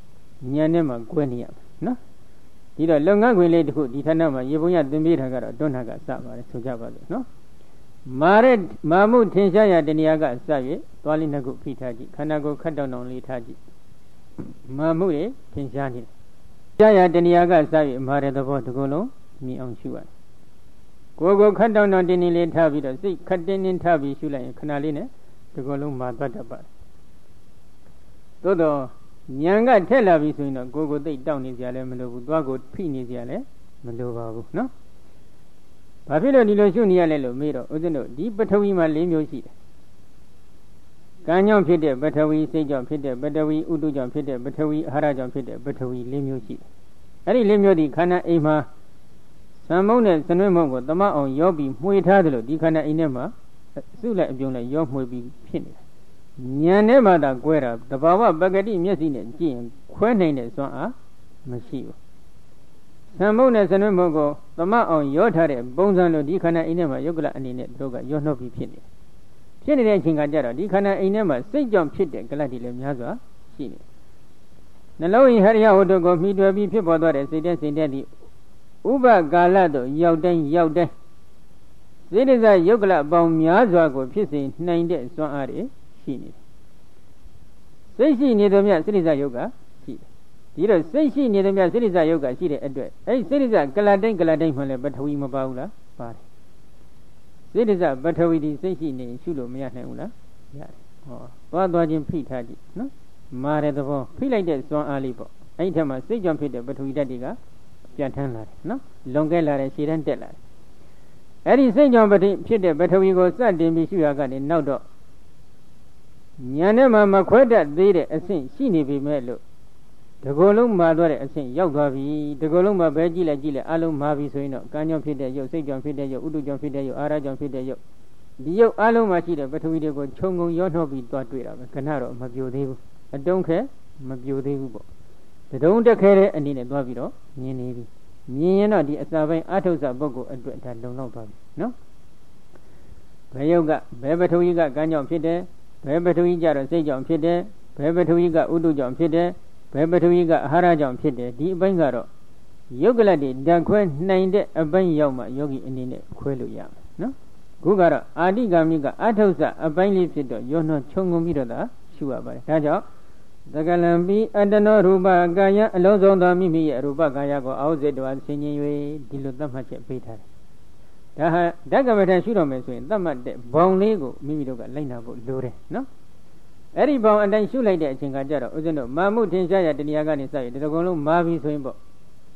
ဉာဏ်နဲ့မှကွဲနေရမယ်နော်ဒီတော့လုပ်ငန်းခွင်လေးတစ်ခုဒီဌာနမှာရေပုံရသင်ပေးထားကတော့တွန်းတာကစပါတယ်ဆိုကြပါလို့နော်မာမှုထင်ရှားရာတဏှာကစ၍သွားလေးနှစ်ခုဖိထားကြည့်ခန္ဓာကိုယ်ခတ်တောင်တောင်လေးထားကြည့်မာမှုတွေထင်ရှားနေတယ်ရှားရာတဏှာကစ၍မာတဲ့သဘောတစ်ခုလုံးမြင်အောင်ရှုရတယ်ကိုယ်ကိုခတ်တောင်တောင်တင်းတင်းလေးထားပြီးတော့စိတ်ခတ်တင်းတင်းထားပြီးရှုလိုက်ရင်ခဏလေးနဲ့တစ်ခုလုံးမာသွားတတ်ပါတယ်သို့တော့ဉာဏ်ကထက်လာပြီဆိုရင်တော့ကိုယ်ကိုသိတောက်နေကြလည်းမလိုဘူးသွားကိုဖိနေကြလည်းမလိုပါဘူးနော်ဘာဖြစ်လို့ဒီလိုရှုနေရလဲလို့မေးတော့ဦးဇင်းတို့ဒီပထဝီမှာ၄မျိုးရှိတယ်ကံကြောင့်ဖြစ်တဲ့ပထဝီစိတ်ကြောင့်ဖြစ်တဲ့ပထဝီဥတုကြောင့်ဖြစ်တဲ့ပထဝီအာဟာရကြောင့်ဖြစ်တဲ့ပထဝီ၄မျိုးရှိတယ်အဲ့ဒီ၄မျိုးဒီခန္ဓာအိမ်မှာသံမုံနဲ့စနွေးမုံကိုသမအောင်ရောပြီးမှွေထားတယ်လို့ဒီခန္ဓာအိမ်ထဲမှာစုလိုက်အပြုံလိုက်ရောမှွေပြီးဖြစ်နေတယ်ဉာဏ်နဲ့မှသာကွဲတာတဘာဝပဂတိမျက်စိနဲ့ကြည့်ရင်ခွဲနိုင်တဲ့စွမ်းအားမရှိဘူးသံမုံနဲ့စနွေးမုံကိုသမအောင်ရောထားတဲ့ပုံစံလိုဒီခန္ဓာအိမ်ထဲမှာယုတ်ကလအနေနဲ့တို့ကရောနှုတ်ပြီးဖြစ်နေတယ်ဖြစ်နေတဲ့အချိန်ကကြတော့ဒီခန္ဓာအိမ်ထဲမှာစိတ်ကြောင့်ဖြစ်တဲ့ကလတ်တွေလည်းများစွာရှိနေတယ်နှလုံးဟိဟရိယဝတ္တုကိုမှီတွယ်ပြီးဖြစ်ပေါ်သွားတဲ့စိတ်တဲ့ဒီဥပကာလသို့ရောက်တိုင်းစေတစာယုတ်ကလအပေါင်းများစွာကိုဖြစ်စေနိုင်တဲ့စွမ်းအားတွေရှိနေတယ်စိတ်ရှိနေသည်မြတ်စေတစာယုတ်ကရှိတယ်ဒီတော့စိတ်ရှိနေသည်မြတ်စေတစာယုတ်ကရှိတဲ့အတွက်အဲ့စေတစာကလတ်တိုင်းမှလည်းပထဝီမပါဘူးလားပါတယ်စေတစာပထဝီဒီစိတ်ရှိနေရှုလို့မရနိုင်ဘူးလားရတယ်ဟောသွားချင်းဖိထားကြည့်နော်မာတဲ့သဘောဖိလိုက်တဲ့စွမ်းအားလေးပေါ့အဲ့ဒီထက်မှစိတ်ကြောင့်ဖြစ်တဲ့ပထဝီဓာတ်တွေကပြန်ထမ်းလာတယ်နော်လွန်ကဲလာတယ်ရှည်တန်းတက်လာတယ်အဲ့ဒီစိတ်ကြောင့်ဖြစ်တဲ့ပထဝီကိုစတင်ပြီးရှုရကနေနောက်တော့ဉာဏ်နဲ့မှမခွဲတတ်သေးတဲ့အဆင့်ရှိနေပြီမဲ့လို့ဒီကိုယ်လုံးမာသွားတဲ့အဆင့်ရောက်သွားပြီဒီကိုယ်လုံးမှာပဲကြည့်လိုက်အလုံးမာပြီဆိုရင်တော့ကံကြောင့်ဖြစ်တဲ့ရုပ်စိတ်ကြောင့်ဖြစ်တဲ့ရုပ်ဥတုကြောင့်ဖြစ်တဲ့ရုပ်အာရကြောင့်ဖြစ်တဲ့ရုပ်ဒီရုပ်အလုံးမှာရှိတဲ့ပထဝီတွေကိုခြုံငုံရောနှောပြီးသွားတွေ့တာပဲခဏတော့မပြိုသေးဘူးအတုံးခဲမပြိုသေးဘူးပေါ့တုံးတက်ခဲတဲ့အနေနဲ့သွားပြီးတော့မြင်နေပြီမြင်ရင်တော့ဒီအစာပိုင်းအာထုဆပုဂ္ဂိုလ်အတွက်ဒါလုံလောက်သွားပြီနော်ဘယ်ရုပ်ကဘယ်ပထဝီကကံကြောင့်ဖြစ်တယ်ဘယ်ပထဝီကြတော့စိတ်ကြောင့်ဖြစ်တယ်ဘယ်ပထဝီကဥတုကြောင့်ဖြစ်တယ်ဘယ်ပထဝီကအာဟာရကြောင့်ဖြစ်တယ်ဒီအပိုင်းကတော့ယုတ်ကလတ်တွေဓာတ်ခွဲနိုင်တဲ့အပိုင်းရောက်မှယောဂီအနေနဲ့ခွဲလို့ရမယ်နော်ခုကတော့အာတိကာမိကအထုဆအပိုင်းလေးဖြစ်တော့ယောနှောခြုံငုံပြီးတော့သာရှုရပါတယ်ဒါကြောင့်သကလံပိအတ္တနောရူပကာယအလုံးစုံသောမိမိရဲ့ရူပကာယကိုအောက်စေတဝါဆင်ញင်၍ဒီလိုသတ်မှတ်ချက်ပေးထားတယ်ဒါဟာဓကမထရှုတော်မယ်ဆိုရင်သတ်မှတ်တဲ့ဘောင်လေးကိုမိမိတို့ကလိုက်နာဖို့လိုတယ်နော်အဲ့ဒီဘောင်အတိုင်းရှုလိုက်တဲ့အချိန်ကကြတော့ဦးဇင်းတို့မာမှုထင်ရှားရတဏှာကနေစရဒီတကုံလုံးမာပြီဆိုရင်ပေါ့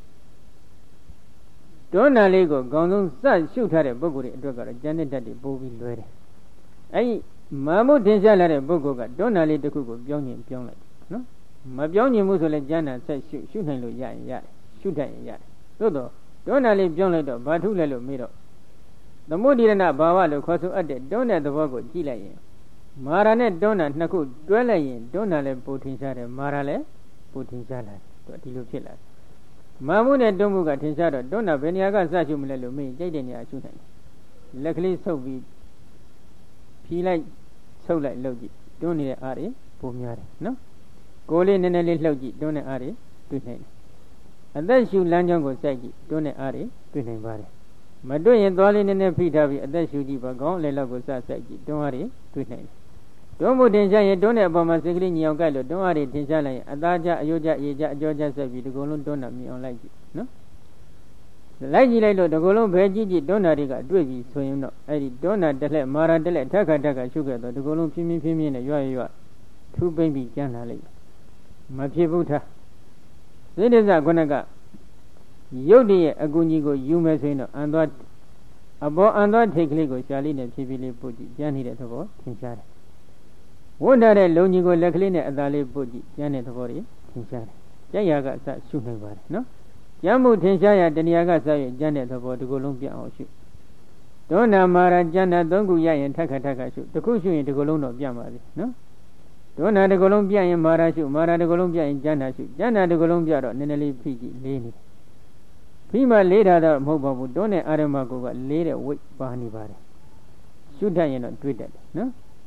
တွန်းနာလေးကိုခေါင်းဆုံးစရှုထားတဲ့ပုဂ္ဂိုလ်တွေအတွက်ကတော့ကျန်တဲ့ဓာတ်တွေပိုးပြီးလွဲတယ်အဲ့ဒီမာမှုထင်ရှားလာတဲ့ပုဂ္ဂိုလ်ကတွန်းနာလေးတစ်ခုကိုပြောင်းရင်ပြောင်းလိုက်နော်မပြောင်းညင်မှုဆိုလဲကျမ်းနာဆက်ရှုနိုင်လို့ရရင်ရတယ်ရှုတတ်ရင်ရတယ်သို့တော့တွန်းနာလေးပြောင်းလိုက်တော့ဘာထုလဲလို့မေးတော့သမုဒိရဏဘာဝလို့ခေါ်ဆိုအပ်တဲ့တွန်းတဲ့သဘောကိုကြည့်လိုက်ရင်မာရနဲ့တွန်းတာနှစ်ခုတွဲလိုက်ရင်တွန်းတာလည်းပိုထင်ရှားတယ်မာရလည်းပိုထင်ရှားလာတယ်ဒီလိုဖြစ်လာတယ်မာမှုနဲ့တွန်းမှုကထင်ရှားတော့တွန်းတာဘယ်နေရာကစရှုမလဲလို့မေးကြိုက်တဲ့နေရာရှုနိုင်တယ်လက်ကလေးဆုပ်ပြီးဖြီးလိုက်ဆုပ်လိုက်လှုပ်ကြည့်တွန်းနေတဲ့အားတွေပိုများတယ်နော်ကိုယ်လေးနည်းနည်းလေးလှုပ်ကြည့်တွန်းတဲ့အားတွေတွေ့နိုင်တယ်အသက်ရှူလမ်းကြောင်းကိုစိုက်ကြည့်တွန်းတဲ့အားတွေတွေ့နိုင်ပါတယ်မတွေ့ရင်သွားလေးနည်းနည်းဖိထားပြီးအသက်ရှူကြည့်ပါကောင်းလေလောက်ကိုစစိုက်ကြည့်တွန်းအားတွေတွေ့နိုင်တယ်တွန်းမှုတင်ရှားရင်တွန်းတဲ့အပေါ်မှာစိတ်ကလေးညင်အောင်ကြိုက်လို့တွန်းအားတွေတင်ရှားလိုက်ရင်အသားကြအယိုးကြရေကြအကြောကြစိုက်ပြီးဒီကုလုံးတွန်းတာမြင်အောင်လိုက်ကြည့်နော်လိုက်ကြည့်လိုက်လို့ဒီကုလုံးဘယ်ကြည့်ကြည့်တွန်းတာတွေကတွေ့ပြီဆိုရင်တော့အဲ့ဒီတွန်းတာတက်လက်မာရာတက်လက်ထက်ခါရှုခဲ့တော့ဒီကုလုံးဖြင်းဖြင်းနဲ့ရွရွထူးပိမ့်ပြီးကျန်းလာလိုက်မဖြစ်ဘူးထားသေတ္တဇခုနကရုပ်တည်းရဲ့အကူကြီးကိုယူမယ်ဆိုရင်တော့အပေါ်အန်သွားထိတ်ကလေးကိုရှားလေးနဲ့ဖြည်းဖြည်းလေးပုတ်ကြည့်ကျန်းနေတဲ့သဘောသင်ရှားတယ်ဝတ်ထားတဲ့လုံကြီးကိုလက်ကလေးနဲ့အသာလေးပုတ်ကြည့်ကျန်းတဲ့သဘောတွေသင်ရှားတယ်ကြက်ရကအစရှုနိုင်ပါတယ်နော်ကျမ်းမှုထင်ရှားရတဏှာကစရကျန်းတဲ့သဘောဒီကိုလုံးပြအောင်ရှုဒုနာမာရကျမ်းတာ၃ခုရရင်ထက်ခါရှုတစ်ခုရှုရင်ဒီကိုလုံးတော့ပြပါပြီနော်ဒုနာဒီကိုလုံးပြရင်မာရရှုမာရဒီကိုလုံးပြရင်ကျမ်းတာရှုကျမ်းတာဒီကိုလုံးပြတော့နည်းနည်းလေးဖိကြည့်လေးနေဖိမှလေးတာတော့မဟုတ်ပါဘူးတွန်းတဲ့အာရမကိုကလေးတဲ့ဝိတ်ပါနေပါတယ်ရှုတတ်ရင်တော့တွေ့တတ်တယ်နော်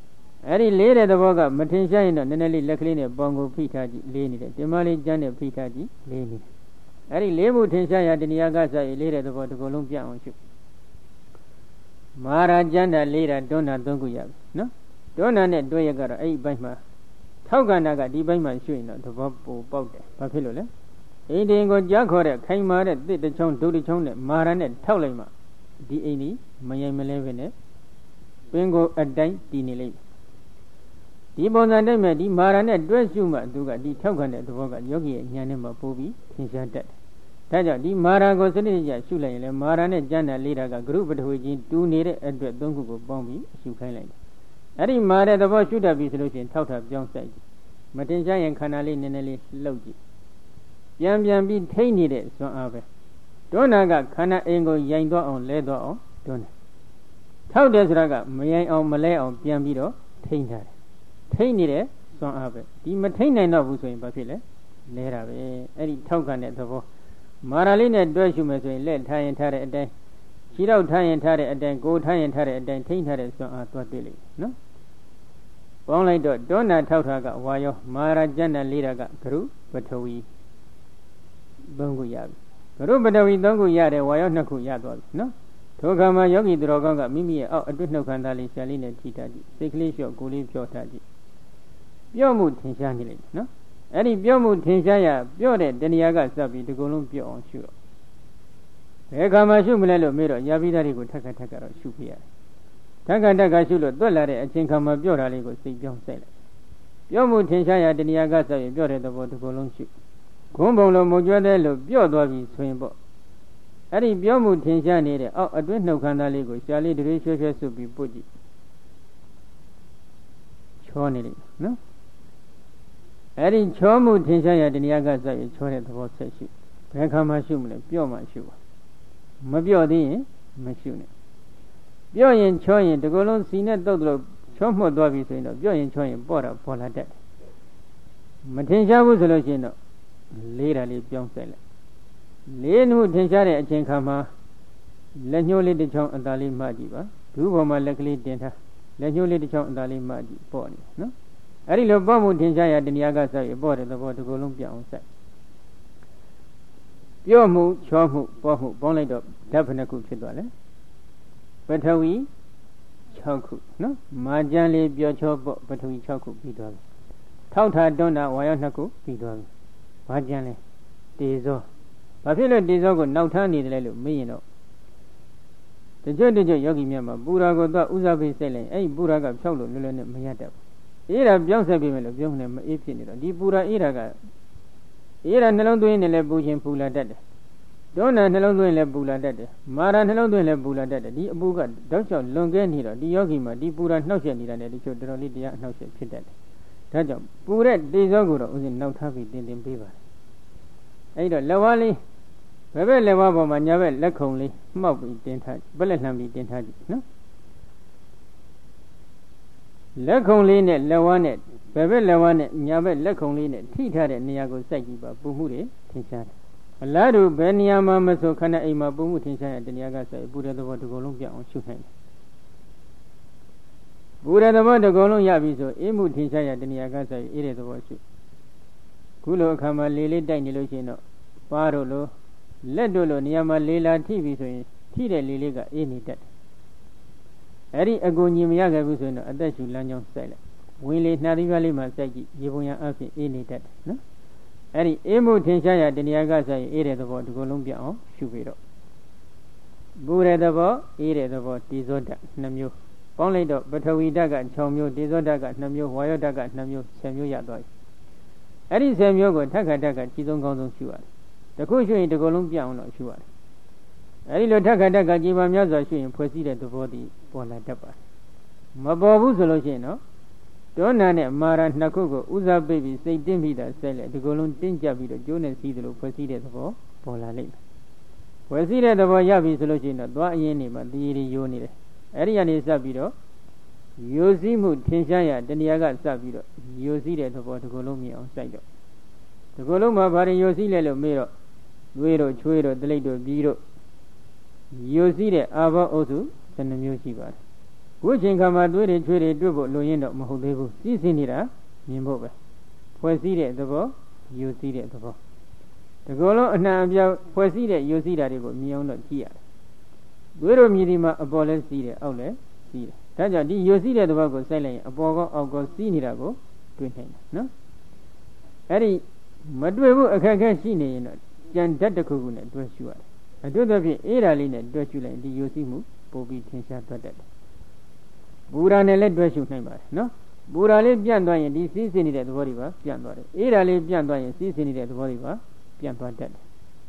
အဲ့ဒီလေးတဲ့သဘောကမထင်ရှားရင်တော့နည်းနည်းလေးလက်ကလေးနဲ့ပေါင်ကိုဖိထားကြည့်လေးနေတယ်တင်မလေးကျန်းနဲ့ဖိထားကြည့်လေးနေတယ်အဲ့ဒီလေးမှုထင်ရှားရတဏှာကစားရင်လေးတဲ့သဘောတစ်ခုလုံးပြအောင်ရှုမာရာကျန်းတာလေးတာတွန်းတာသုံးခုရပြီနော်တွန်းတာနဲ့တွဲရကတော့အဲ့ဒီဘက်မှာထောက်ကန္တာကဒီဘက်မှာရှုရင်တော့သဘောပိုပေါက်တယ်ဘာဖြစ်လို့လဲအိမ်တင်ကိုကြားခေါ်တဲ့ခိုင်မာတဲ့တစ်တစ်ချောင်းဒုတစ်ချောင်းနဲ့မာရာနဲ့ထောက်လိုက်မှဒီအိမ်ကြီးမယိုင်မလဲပဲနဲ့ပင်ကိုအတိုင်းတည်နေလိမ့်မယ်ဒီပုံစံတိုင်းမဲ့ဒီမာရနဲ့တွဲရှုမှသူကဒီထောက်ခံတဲ့သဘောကယောဂီရဲ့ဉာဏ်နဲ့မှပို့ပြီးသင်ရှားတတ်တယ်။ဒါကြောင့်ဒီမာရကိုစနစ်တကျရှုလိုက်ရင်လည်းမာရနဲ့ကျမ်းတာလေးတာကဂရုပထဝီချင်းတူနေတဲ့အတွက်သုံးခုကိုပေါင်းပြီးရှုခိုင်းလိုက်တယ်။အဲ့ဒီမာရတဲ့သဘောရှုတတ်ပြီဆိုလို့ရှိရင်ထောက်ထပ်ပြောင်းဆိုင်ကြည့်။မတင်ရှားရင်ခန္ဓာလေးနည်းနည်းလေးလှုပ်ကြည့်။ပြန်ပြီးထိမ့်နေတဲ့စွမ်းအားပဲ။တွန်းနာကခန္ဓာအိမ်ကိုယိုင်သွားအောင်လဲသွားအောင်တွန်းတယ်။ထောက်တယ်ဆိုတာကမယိုင်အောင်မလဲအောင်ပြန်ပြီးတော့ထိမ့်ထားတယ်ထိမ့်နေတဲ့စွမ်းအားပဲဒီမထိမ့်နိုင်တော့ဘူးဆိုရင်ဘာဖြစ်လဲလဲတာပဲအဲ့ဒီထောက်ခံတဲ့သဘောမာရာလေးနဲ့တွဲရှုမယ်ဆိုရင်လက်ထားရင်ထားတဲ့အတိုင်းခြေထောက်ထားရင်ထားတဲ့အတိုင်းကိုယ်ထားရင်ထားတဲ့အတိုင်းထိမ့်ထားတဲ့စွမ်းအားသွားတွေ့လိမ့်မယ်နော်ပေါင်းလိုက်တော့တွန်းနာထောက်ထားကဝါယောမာရာကျန်တဲ့လေးတာကဂရုပထဝီ၃ခုရပြီဂရုပထဝီ၃ခုရတယ်ဝါယော၂ခုရသွားပြီနော်ထိုကမှာယောဂီသူတော်ကောင်းကမိမိရဲ့အောက်အတွင်းနှုတ်ခမ်းသားလေးဆရာလေးနဲ့ထိထားကြည့်စိတ်ကလေးလျှော့ကိုယ်လေးပြောထားကြည့်ပြော့မှုထင်ရှားနေလိမ့်မယ်နော်အဲ့ဒီပြော့မှုထင်ရှားရပြော့တဲ့တဏှာကစပ်ပြီးဒီကုလုံးပြော့အောင်ရှုတော့ဘယ်ခါမှရှုမလဲလို့မေးတော့ယာပိသားတွေကိုထက်တော့ရှုပြရတယ်ထက်ကရှုလို့တွက်လာတဲ့အချိန်ခါမှာပြော့တာလေးကိုစိတ်ပြောင်းစိုက်လိုက်ပြော့မှုထင်ရှားရတဏှာကစပ်ပြီးပြော့တဲ့သဘောဒီကုလုံးရှုခွန်းပုံလိုမုံကျွဲတဲ့လို့ပြော့သွားပြီဆိုရင်ပေါ့အဲ့ဒီပြောမှုထင်ရှားနေတဲ့အောက်အတွင်းနှုတ်ခမ်းသားလေးကိုရှားလေးတွေရွှဲဆုပ်ပြီးပုတ်ကြည့်ချောနေလိမ့်မယ်နော်အဲ့ဒီချောမှုထင်ရှားရတဏှာကစပြီးချောတဲ့သဘောဆက်ရှုဘယ်ခါမှရှုမလဲပြော့မှရှုပါမပြော့သေးရင်မရှုနဲ့ပြော့ရင်ချောရင်ဒီကုလုံးစီနဲ့တုတ်လို့ချောမှုတ်သွားပြီဆိုရင်တော့ပြော့ရင်ချောရင်ပေါ်လာတတ်တယ်မထင်ရှားဘူးဆိုလို့ရှိရင်တော့လေးတာလေးပြောင်းဆက်လိုက်လေးမှုထင်ရှားတဲ့အချိန်ခါမှာလက်ညှိုးလေးတစ်ချောင်းအသာလေးမှကြည့်ပါဒူးပေါ်မှာလက်ကလေးတင်ထားလက်ညှိုးလေးတစ်ချောင်းအသာလေးမှကြည့်ပေါ့နေနော်အဲ့ဒီလိုပေါ့မှုထင်ရှားရတဏှာကစပြီးပေါ့တဲ့သဘောတစ်ခုလုံးပြအောင်ဆက်ပြော့မှုချောမှုပေါ့မှုပေါင်းလိုက်တော့ဓာတ်ဘယ်နှခုဖြစ်သွားလဲပထဝီ6ခုနော်မာကျန်လေးပြော့ချောပေါ့ပထဝီ6ခုပြီးသွားပြီထောက်ထာတွန်းတာဝါယော2ခုပြီးသွားပြီမာကျန်လေးတေဇောဘာဖြစ်လို့တေဇောကိုနောက်ထမ်းနေတယ်လဲလို့မေးရင်တော့တကြွယောဂီများမှာပူရာကိုတော့ဥစားဖိစိတ်လိုက်အဲ့ဒီပူရာကဖြောက်လို့လွယ်လွယ်နဲ့မရတတ်ဘူးအေးဒါပြောင်းဆက်ပြီးမယ်လို့ပြောနေမအေးဖြစ်နေတော့ဒီပူရာအေးဒါကအေးဒါနှလုံးသွင်းနေလဲပူခြင်းပူလာတတ်တယ်ဒုနာနှလုံးသွင်းလဲပူလာတတ်တယ်မာရာနှလုံးသွင်းလဲပူလာတတ်တယ်ဒီအပူကတောက်လျှောက်လွန်ကဲနေတော့ဒီယောဂီမှာဒီပူရာနှောက်ယှက်နေတာနဲ့တချို့တော်တော်လေးတရားအနှောက်ယှက်ဖြစ်တတ်တယ်ဒါကြောင့်ပူတဲ့တေဇောကိုတော့ဥစဉ်နောက်ထားပြီးတင်ပေးပါတယ်အဲ့တော့လက်ဝါးလေးဘယ်ဘက်လက်ဝါးပေါ်မှာညာဘက်လက်ခုံလေးမှောက်ပြီးတင်ထားဘက်လက်လှမ်းပြီးတင်ထားကြည့်နော်လက်ခုံလေးနဲ့လက်ဝါးနဲ့ဘယ်ဘက်လက်ဝါးနဲ့ညာဘက်လက်ခုံလေးနဲ့ထိထားတဲ့နေရာကိုစိုက်ကြည့်ပါပူမှုတွေထင်ရှားတယ်အလားတူဘယ်နေရာမှာမဆိုခဏအိမ်မှာပူမှုထင်ရှားတဲ့နေရာကစိုက်ပူတဲ့သဘောတစ်ခုလုံးပြအောင်ရှုနိုင်တယ်ပူတဲ့သဘောတစ်ခုလုံးရပြီဆိုအေးမှုထင်ရှားတဲ့နေရာကစိုက်အေးတဲ့သဘောရှုခုလိုအခါမှာလေလေးတိုက်နေလို့ရှိရင်တော့ပါတို့လိုလက်တို့လိုနေရာမှာလေလာထိပြီဆိုရင်ထိတဲ့လေလေးကအေးနေတတ်တယ်အဲ့ဒီအကူညီမရခဲ့ဘူးဆိုရင်တော့အသက်ရှူလမ်းကြောင်းစိုက်လိုက်ဝင်လေနှာသီးပြားလေးမှာစိုက်ကြည့်ရေပုံရအဖြစ်အေးနေတတ်တယ်နော်အဲ့ဒီအေးမှုထင်ရှားရတဏှာကစိုက်အေးတဲ့သဘောဒီကုလုံးပြအောင်ရှုပြီးတော့ပူတဲ့သဘောအေးတဲ့သဘောတေဇောဓာတ်2မျိုးပေါင်းလိုက်တော့ပထဝီဓာတ်က6မျိုးတေဇောဓာတ်က2မျိုးဝါယောဓာတ်က2မျိုး10မျိုးရသွားပြီအဲ့ဒီ10မျိုးကိုထက်ခါကြီးဆုံးကောင်းဆုံးရှုရတယ်တခုရှုရင်ဒီကုလုံးပြအောင်တော့ရှုရတယ်အဲဒီလိုထက်ခါကြီးပါများစွာရှုရင်ဖွဲ့စည်းတဲ့သဘောတည်းပေါ်လာတတ်ပါတယ်မပေါ်ဘူးဆိုလို့ရှိရင်တော့ဒေါနာနဲ့မာရာ2ခုကိုဥစားပိတ်ပြီးစိတ်တင်းပြီးတာဆက်လက်ဒီကုလုံးတင်းကြပ်ပြီးတော့ကျိုးနဲ့စီးသလိုဖွဲ့စည်းတဲ့သဘောပေါ်လာလိမ့်မယ်ဖွဲ့စည်းတဲ့သဘောရပြီဆိုလို့ရှိရင်တော့သွားအရင်နေမှာတည်ရည်ယိုးနေတယ်အဲဒီကနေစပ်ပြီးတော့ယိုစည်းမှုထင်ရှားရတဏှာကစပ်ပြီးတော့ယိုစည်းတဲ့သဘောဒီကုလုံးမြင်အောင်စိုက်တော့ဒီကုလုံးမှာဘာတွေယိုစည်းလဲလို့မေးတော့သွေးတို့ချွေးတို့တလိပ်တို့ပြီးတို့ယိုစည်းတဲ့အာဘောအုပ်စု12မျိုးရှိပါတယ်ခုချိန်ခါမှာသွေးတွေချွေးတွေတွေ့ဖို့လိုရင်တော့မဟုတ်သေးဘူးစီးစင်းနေတာမြင်ဖို့ပဲဖွဲ့စည်းတဲ့သဘောယူစည်းတဲ့သဘောဒီကုလုံးအနှံအပြောက်ဖွဲ့စည်းတဲ့ယူစည်းတာတွေကိုမြင်အောင်တော့ကြည့်ရတယ်သွေးတို့မြည်ဒီမှာအပေါ်လဲစီးတယ်အောက်လဲစီးတယ်ဒါကြောင့်ဒီယူစည်းတဲ့သဘောကိုစိုက်လိုက်ရင်အပေါ်ကောအောက်ကောစီးနေတာကိုတွေ့နိုင်တယ်နော်အဲ့ဒီမတွေ့ဘူးအခက်အခဲရှိနေရင်တော့ကြံဓာတ်တစ်ခုခုနဲ့တွဲရှုရတယ်အတူတူဖြင့်အေးဓာလေးနဲ့တွဲရှုလိုက်ဒီယူစည်းမှုပိုပြီးထင်ရှားသွားတတ်တယ်ဘူရာနဲ့လည်းတွဲရှုနိုင်ပါတယ်နော်ဘူရာလေးပြန့်သွားရင်ဒီစီးစင်းနေတဲ့သဘောတွေပါပြန့်သွားတယ်အေးဓာလေးပြန့်သွားရင်စီးစင်းနေတဲ့သဘောတွေပါပြန့်သွားတတ်တယ်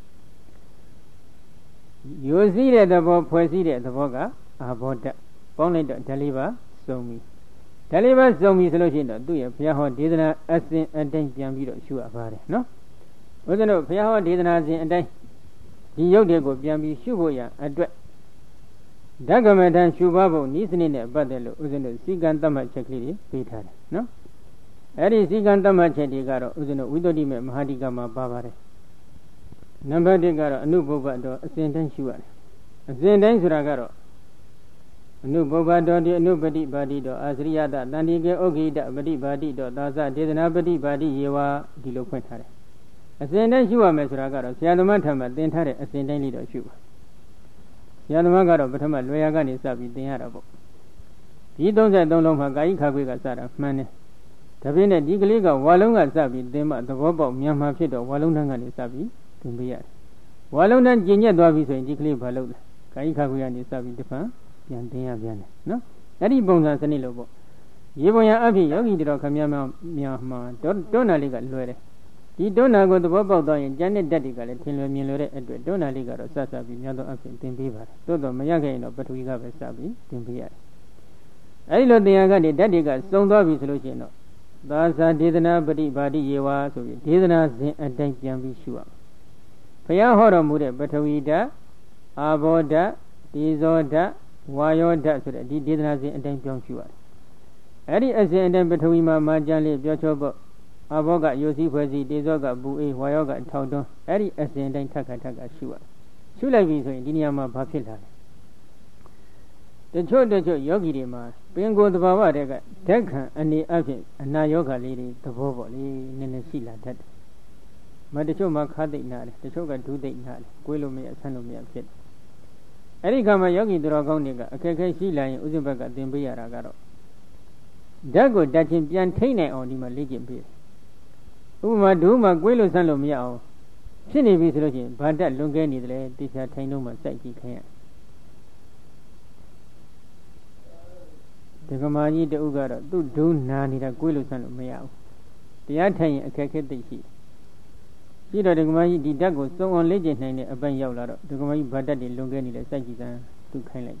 ယူစည်းတဲ့သဘောဖွဲ့စည်းတဲ့သဘောကအာဘောဓာတ်ပေါင်းလိုက်တော့ဓာတ်လေးပါစုံပြီဓာတ်လေးပါစုံပြီဆိုလို့ရှိရင်တော့သူ့ရဲ့ဘုရားဟောဒေသနာအစဉ်အတိုင်းပြန်ပြီးတော့ရှုရပါတယ်နော်ဦးဇင်းတို့ဘုရားဟောဒေသနာစဉ်အတိုင်းဒီရုပ်တွေကိုပြန်ပြီးရှုဖို့ရအတွက်ဓကမထံရှုပါဖို့ဤစနစ်နဲ့ပတ်သက်လို့ဦးဇင်းတို့စီကံတတ်မှတ်ချက်ကလေးတွေပေးထားတယ်နော်အဲ့ဒီစီကံတတ်မှတ်ချက်တွေကတော့ဦးဇင်းတို့ဝိသုဒ္ဓိမေမဟာတိကမှာပါပါတယ်နံပါတ်1ကတော့အနုပုပ္ပတော်အစဉ်တိုင်းရှုရတယ်အစဉ်တိုင်းဆိုတာကတော့အနုပုပ္ပတော်ဒီအနုပတိပါတိတော်အာစရိယတတန္တိကေဩဂိတပတိပါတိတော်သာသဒေသနာပတိပါတိယေဝဒီလိုဖွင့်ထားတယ်အစဉ်တိုင်းရှုရမယ်ဆိုတာကတော့ဆရာသမားထံမှာသင်ထားတဲ့အစဉ်တိုင်းလေးတော့ရှုပါဆရာသမားကတော့ပထမလွယ်ရာကနေစပြီးသင်ရတာပေါ့ဒီ33လုံးမှာကာယိခါခွေကစတာမှန်တယ်ဒါပြင်နဲ့ဒီကလေးကဝါလုံးကစပြီးသင်မှသဘောပေါက်မြန်မာဖြစ်တော့ဝါလုံးတန်းကနေစပြီးသင်ပေးရတယ်ဝါလုံးတန်းကျင်ညက်သွားပြီဆိုရင်ဒီကလေးဘာလုပ်လဲကာယိခါခွေကနေစပြီးတစ်ဖန်ပြန်သင်ရပြန်တယ်နော်အဲ့ဒီပုံစံစနစ်လို့ပေါ့ရေပုံရအဖြစ်ယောဂီတော်ခမများများမှာတွန်းနာလေးကလွယ်တယ်ဒီတွန်းနာကိုသဘောပေါက်သွားရင်ကျန်တဲ့ဓာတ်တွေကလည်းထင်လွယ်မြင်လွယ်တဲ့အတွက်တွန်းနာလေးကတော့စပြီးများသောအဖြစ်သင်ပေးပါတယ်သို့တော့မရခဲ့ရင်တော့ပထဝီကပဲစပြီးသင်ပေးရတယ်အဲဒီလိုသင်ရကနေဓာတ်တွေကစုံသွားပြီဆိုလို့ရှိရင်တော့သာသဒေသနာပฏิပါတိယေဝဆိုပြီးဒေသနာစဉ်အတိုင်းပြန်ပြီးရှုရမယ်ဘုရားဟောတော်မူတဲ့ပထဝီဓာတ်အာဘောဓာတ်တေဇောဓာတ်ဝါယောဓာတ်ဆိုတဲ့ဒီဒေသနာစဉ်အတိုင်းပြောင်းရှုရတယ်အဲ့ဒီအစဉ်အတိုင်းပထဝီမှာမာကျန်လေးပြောချောပေါ့အဘောကယိုစီဖွဲ့စီတေဇောကပူအေးဝါယောကထောက်တွန်းအဲ့ဒီအစဉ်တိုင်းထပ်ခါရှုရရှုလိုက်ပြီဆိုရင်ဒီနေရာမှာဘာဖြစ်လာလဲတချို့ယောဂီတွေမှာပင်ကိုယ်သဘာဝတည်းကဓက္ခံအနေအဖြစ်အနာယောဂလေးတွေသဘောပေါ့လေနည်းနည်းရှိလာတတ်တယ်မတချို့မှာခါသိမ့်နာတယ်တချို့ကဒုသိမ့်နာတယ်ကိုယ်လိုမရဆန်းလိုမရဖြစ်တယ်အဲ့ဒီခါမှာယောဂီတော်ကောင်းတွေကအခက်အခဲရှိလာရင်ဥစဉ်ဘက်ကသင်ပေးရတာကတော့ဓာတ်ကိုဓာတ်ချင်းပြန်ထိနိုင်အောင်ဒီမှာလေ့ကျင့်ပေးတယ်ဥပမာဒုမှာကိုယ်လိုဆန်းလို့မရအောင်ဖြစ်နေပြီဆိုလို့ရှိရင်ဘာဓာတ်လွန်ကဲနေတယ်လဲတေချာထိုင်တော့မှစိုက်ကြည့်ခိုင်းရဒကမာကြီးတူကတော့သူ့ဒုနာနေတာကိုယ်လိုဆန်းလို့မရဘူးတရားထိုင်ရင်အခက်အခဲသိရှိရှိတော့ဒကမာကြီးဒီဓာတ်ကိုစုံအောင်လေ့ကျင့်နိုင်တဲ့အပိုင်းရောက်လာတော့ဒကမာကြီးဘာဓာတ်တွေလွန်ကဲနေလဲစိုက်ကြည့်စမ်းသူခိုင်းလိုက်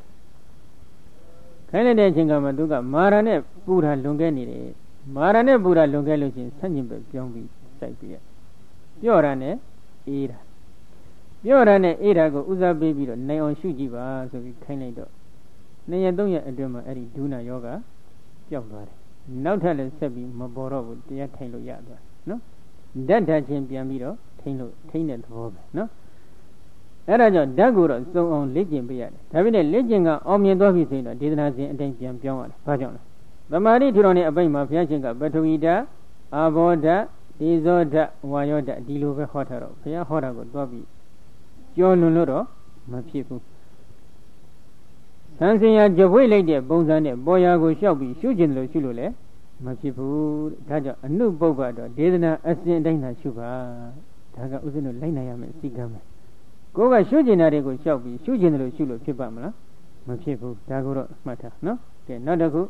တဲ့အချိန်ကမှသူကမာရနဲ့ပူတာလွန်ကဲနေတယ်မာရနဲ့ပူတာလွန်ကဲလို့ချင်းဆန့်ကျင်ဘက်ပြောင်းပြီးစိုက်ပြရပြော့တာနဲ့အေးတာပြော့တာနဲ့အေးတာကိုဦးစားပေးပြီးတော့နိုင်အောင်ရှုကြည့်ပါဆိုပြီးခိုင်းလိုက်တော့2ရက်3ရက်အတွင်းမှာအဲ့ဒီဒုနာယောဂပျောက်သွားတယ်နောက်ထပ်လည်းဆက်ပြီးမပေါ်တော့ဘူးတရားထိုင်လို့ရသွားနော်ဓာတ်ဓာတ်ချင်းပြန်ပြီးတော့ထိတဲ့သဘောပဲနော်အဲ့ဒါကြောင့်ဓာတ်ကိုတော့စုံအောင်လေ့ကျင့်ပေးရတယ်ဒါပေမဲ့လေ့ကျင့်ကအောင်မြင်သွားပြီဆိုရင်တော့ဒေသနာစဉ်အတိုင်းပြန်ပြောင်းရတယ်ဘာကြောင့်လဲသမာဓိထူထောင်တဲ့အပိုင်းမှာဘုရားရှင်ကပထဝီဓာတ်အာဘောဓာတ်တေဇောဓာတ်ဝါယောဓာတ်ဒီလိုပဲဟောထားတော့ဘုရားဟောတာကိုတွားပြီးကြောလွန်လို့တော့မဖြစ်ဘူးသံစင်ရကြွေးလိုက်တဲ့ပုံစံနဲ့ပေါ်ရာကိုလျှောက်ပြီးရှုကျင်တယ်လို့ရှုလို့လည်းမဖြစ်ဘူးဒါကြောင့်အနုပုပ္ပတော့ဒေသနာအစဉ်အတိုင်းသာရှုပါဒါကဥစဉ်တို့လိုက်နိုင်ရမယ်စိတ်ကမ်းမယ်ကိုယ်ကရှုကျင်တာတွေကိုလျှောက်ပြီးရှုကျင်တယ်လို့ရှုလို့ဖြစ်ပါမလားမဖြစ်ဘူးဒါကိုတော့မှတ်ထားနော်ကဲနောက်တစ်ခု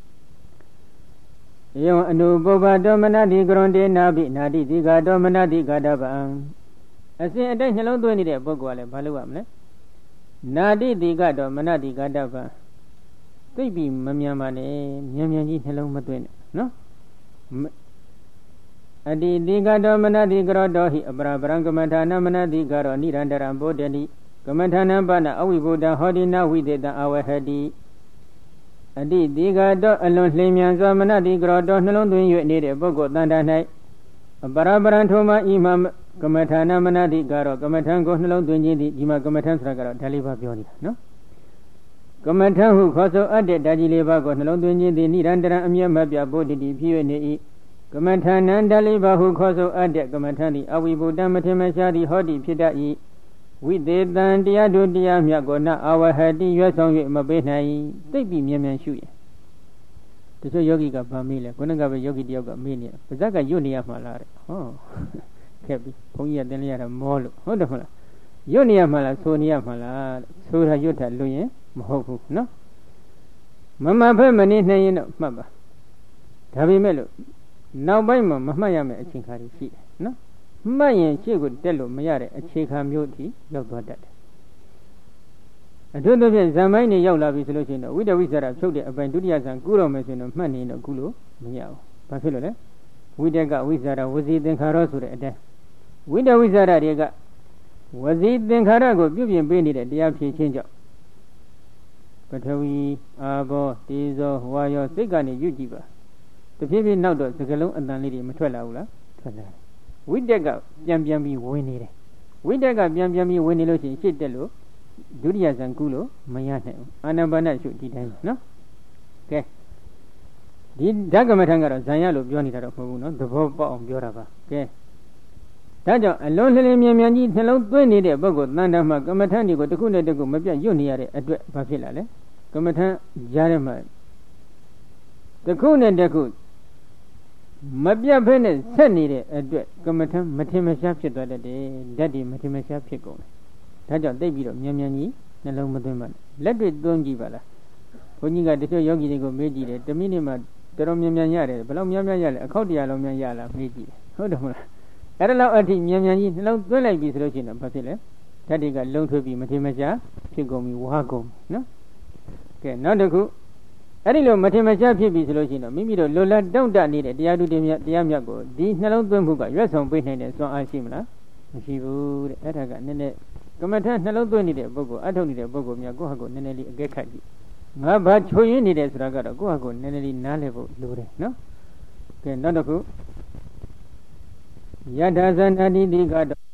ယောအနုပုပ္ပတောမနတိကရွန်တေနာပိနာတိတိဃာတောမနတိဃာတပံအစဉ်အတိုင်းနှလုံးသွင်းနေတဲ့ပုဂ္ဂိုလ်ကလည်းဘာလုပ်ရမလဲနာတိတိဃာတောမနတိဃာတပံသိပြီးမမြန်ပါနဲ့မြန်ကြီးနှလုံးမသွင်းနဲ့နော်အတိတိဃာတောမနတိကရောတောဟိအပရာပရံကမထာနမနတိကရောနိရန္တရံဘောဓတိကမထာနံပနအဝိဘုဒ္ဓဟောတိနဝိသေတံအဝဟတိအတိတိဃာတောအလွန်လျင်မြန်စွာမနတိကရောတောနှလုံးသွင်း၍နေတဲ့ပုဂ္ဂိုလ်တန်တာ၌အပရာပရံထိုမဤမှာကမထာနမနတိကရောကမထံကိုနှလုံးသွင်းခြင်းသည်ဒီမှာကမထံဆိုတာကတော့ဒါလေးပါပြောနေတာနော်ကမ္မထဟုခေါ်ဆိုအပ်တဲ့ဓာကြီးလေးပါးကိုနှလုံးသွင်းခြင်းသည်နိရန္တရအမြတ်မပြဖို့တည်ဖြစ်၍နေ၏ကမ္မထာနန္တလေးပါးဟုခေါ်ဆိုအပ်တဲ့ကမ္မထသည်အဝိဘုဒ္ဓမထင်မရှားသည်ဟောတိဖြစ်တတ်၏ဝိသေတံတရားတို့တရားမြတ်ကိုနအဝဟတိရွတ်ဆောင်၍မပေးနိုင်သိပြီးမြန်မြန်ရှုရင်တချို့ယောဂီကဗာမေးလဲခုနကပဲယောဂီတယောက်ကမေးနေပါဇက်ကရွတ်နေရမှာလားတဲ့ဟောခက်ပြီဘုန်းကြီးကသင်လိုက်ရတာမောလို့ဟုတ်တယ်မလားရွတ်နေရမှာလားဆိုနေရမှာလားဆိုတာရွတ်တာလွတ်ရင်မဟုတ်ဘူးနော်မမှတ်ဖက်မနေနိုင်ရင်တော့မှတ်ပါဒါပေမဲ့လို့နောက်ပိုင်းမှာမမှတ်ရမယ့်အချိန်ခါတွေရှိတယ်နော်မှတ်ရင်ရှေ့ကိုတက်လို့မရတဲ့အခြေခံမျိုးထိရောက်သွားတတ်တယ်အထူးသဖြင့်ဇံပိုင်းနေရောက်လာပြီဆိုလို့ရှိရင်တော့ဝိတဝိဇ္ဇာဖြုတ်တဲ့အပိုင်းဒုတိယဇံကူးတော့မယ်ဆိုရင်တော့မှတ်နေတော့ကူးလို့မရဘူးဘာဖြစ်လို့လဲဝိတကဝိဇ္ဇာဝစီသင်္ခါရဆိုတဲ့အတိုင်းဝိတဝိဇ္ဇာတွေကဝစီသင်္ခါရကိုပြုပြင်ပေးနေတဲ့တရားဖြည့်ခြင်းကြောင့်ပထဝီအာဘောတေဇောဝါယောစိတ်ကနေယူကြည့်ပါတဖြည်းဖြည်းနောက်တော့စကလုံးအတန်လေးတွေမထွက်လာဘူးလားထွက်လာတယ်ဝိတက်ကပြန်ပြီးဝင်နေတယ်ဝိတက်ကပြန်ပြီးဝင်နေလို့ရှိရင်ရှေ့တက်လို့ဒုတိယဇံကူးလို့မရနိုင်ဘူးအာနာပါနရှုဒီတိုင်းနော်ကဲဒီဓကမထံကတော့ဇံရလို့ပြောနေတာတော့မဟုတ်ဘူးနော်သဘောပေါက်အောင်ပြောတာပါကဲဒါကြောင့်အလုံးလှလင်းမြန်ကြီးနှလုံးသွင်းနေတဲ့ပုဂ္ဂိုလ်တန်တမှာကမ္မထံဒီကိုတစ်ခုနဲ့တစ်ခုမပြတ်ရွတ်နေရတဲ့အတွက်ဘာဖြစ်လာလဲကမ္မထံကြားထဲမှာတစ်ခုနဲ့တစ်ခုမပြတ်ဖဲနဲ့ဆက်နေတဲ့အတွက်ကမ္မထံမထင်မရှားဖြစ်သွားတတ်တယ်ဓာတ်တွေမထင်မရှားဖြစ်ကုန်တယ်ဒါကြောင့်သိပြီးတော့မြန်ကြီးနှလုံးမသွင်းပါနဲ့လက်တွေသွင်းကြည့်ပါလားဘုန်းကြီးကတချို့ယောဂီတွေကိုမေးကြည့်တယ်1မိနစ်မှတော်တော်မြန်ရတယ်ဘယ်လောက်မြန်ရလဲအခောက်100လောက်မြန်ရလားမေးကြည့်တယ်ဟုတ်တယ်မလားအဲ့ဒါလောက်အထိမြန်ကြီးနှလုံးသွင်းလိုက်ပြီဆိုလို့ရှိရင်တော့ဘာဖြစ်လဲဓာတ်တွေကလုံထွေးပြီးမထင်မရှားဖြစ်ကုန်ပြီဝါကုန်နော်ကဲနောက်တစ်ခုအဲ့ဒီလိုမထင်မရှားဖြစ်ပြီဆိုလို့ရှိရင်တော့မိမိတို့လိုလားတောင့်တနေတဲ့တရားသူတရားမြတ်ကိုဒီနှလုံးသွင်းမှုကရွတ်ဆောင်ပေးနိုင်တဲ့စွမ်းအားရှိမလားမရှိဘူးတဲ့အဲ့ဒါကနည်းနည်းကမ္မထနှလုံးသွင်းနေတဲ့ပုဂ္ဂိုလ်အထုတ်နေတဲ့ပုဂ္ဂိုလ်များကိုယ့်ဟာကိုယ်နည်းနည်းလေးအကဲခတ်ကြည့်ငါဘာချိုးရင်းနေတယ်ဆိုတာကတော့ကိုယ့်ဟာကိုယ်နည်းနည်းလေးနားလည်ဖို့လိုတယ်နော်ကဲနောက်တစ်ခုယထာဇန္တိတိကတော့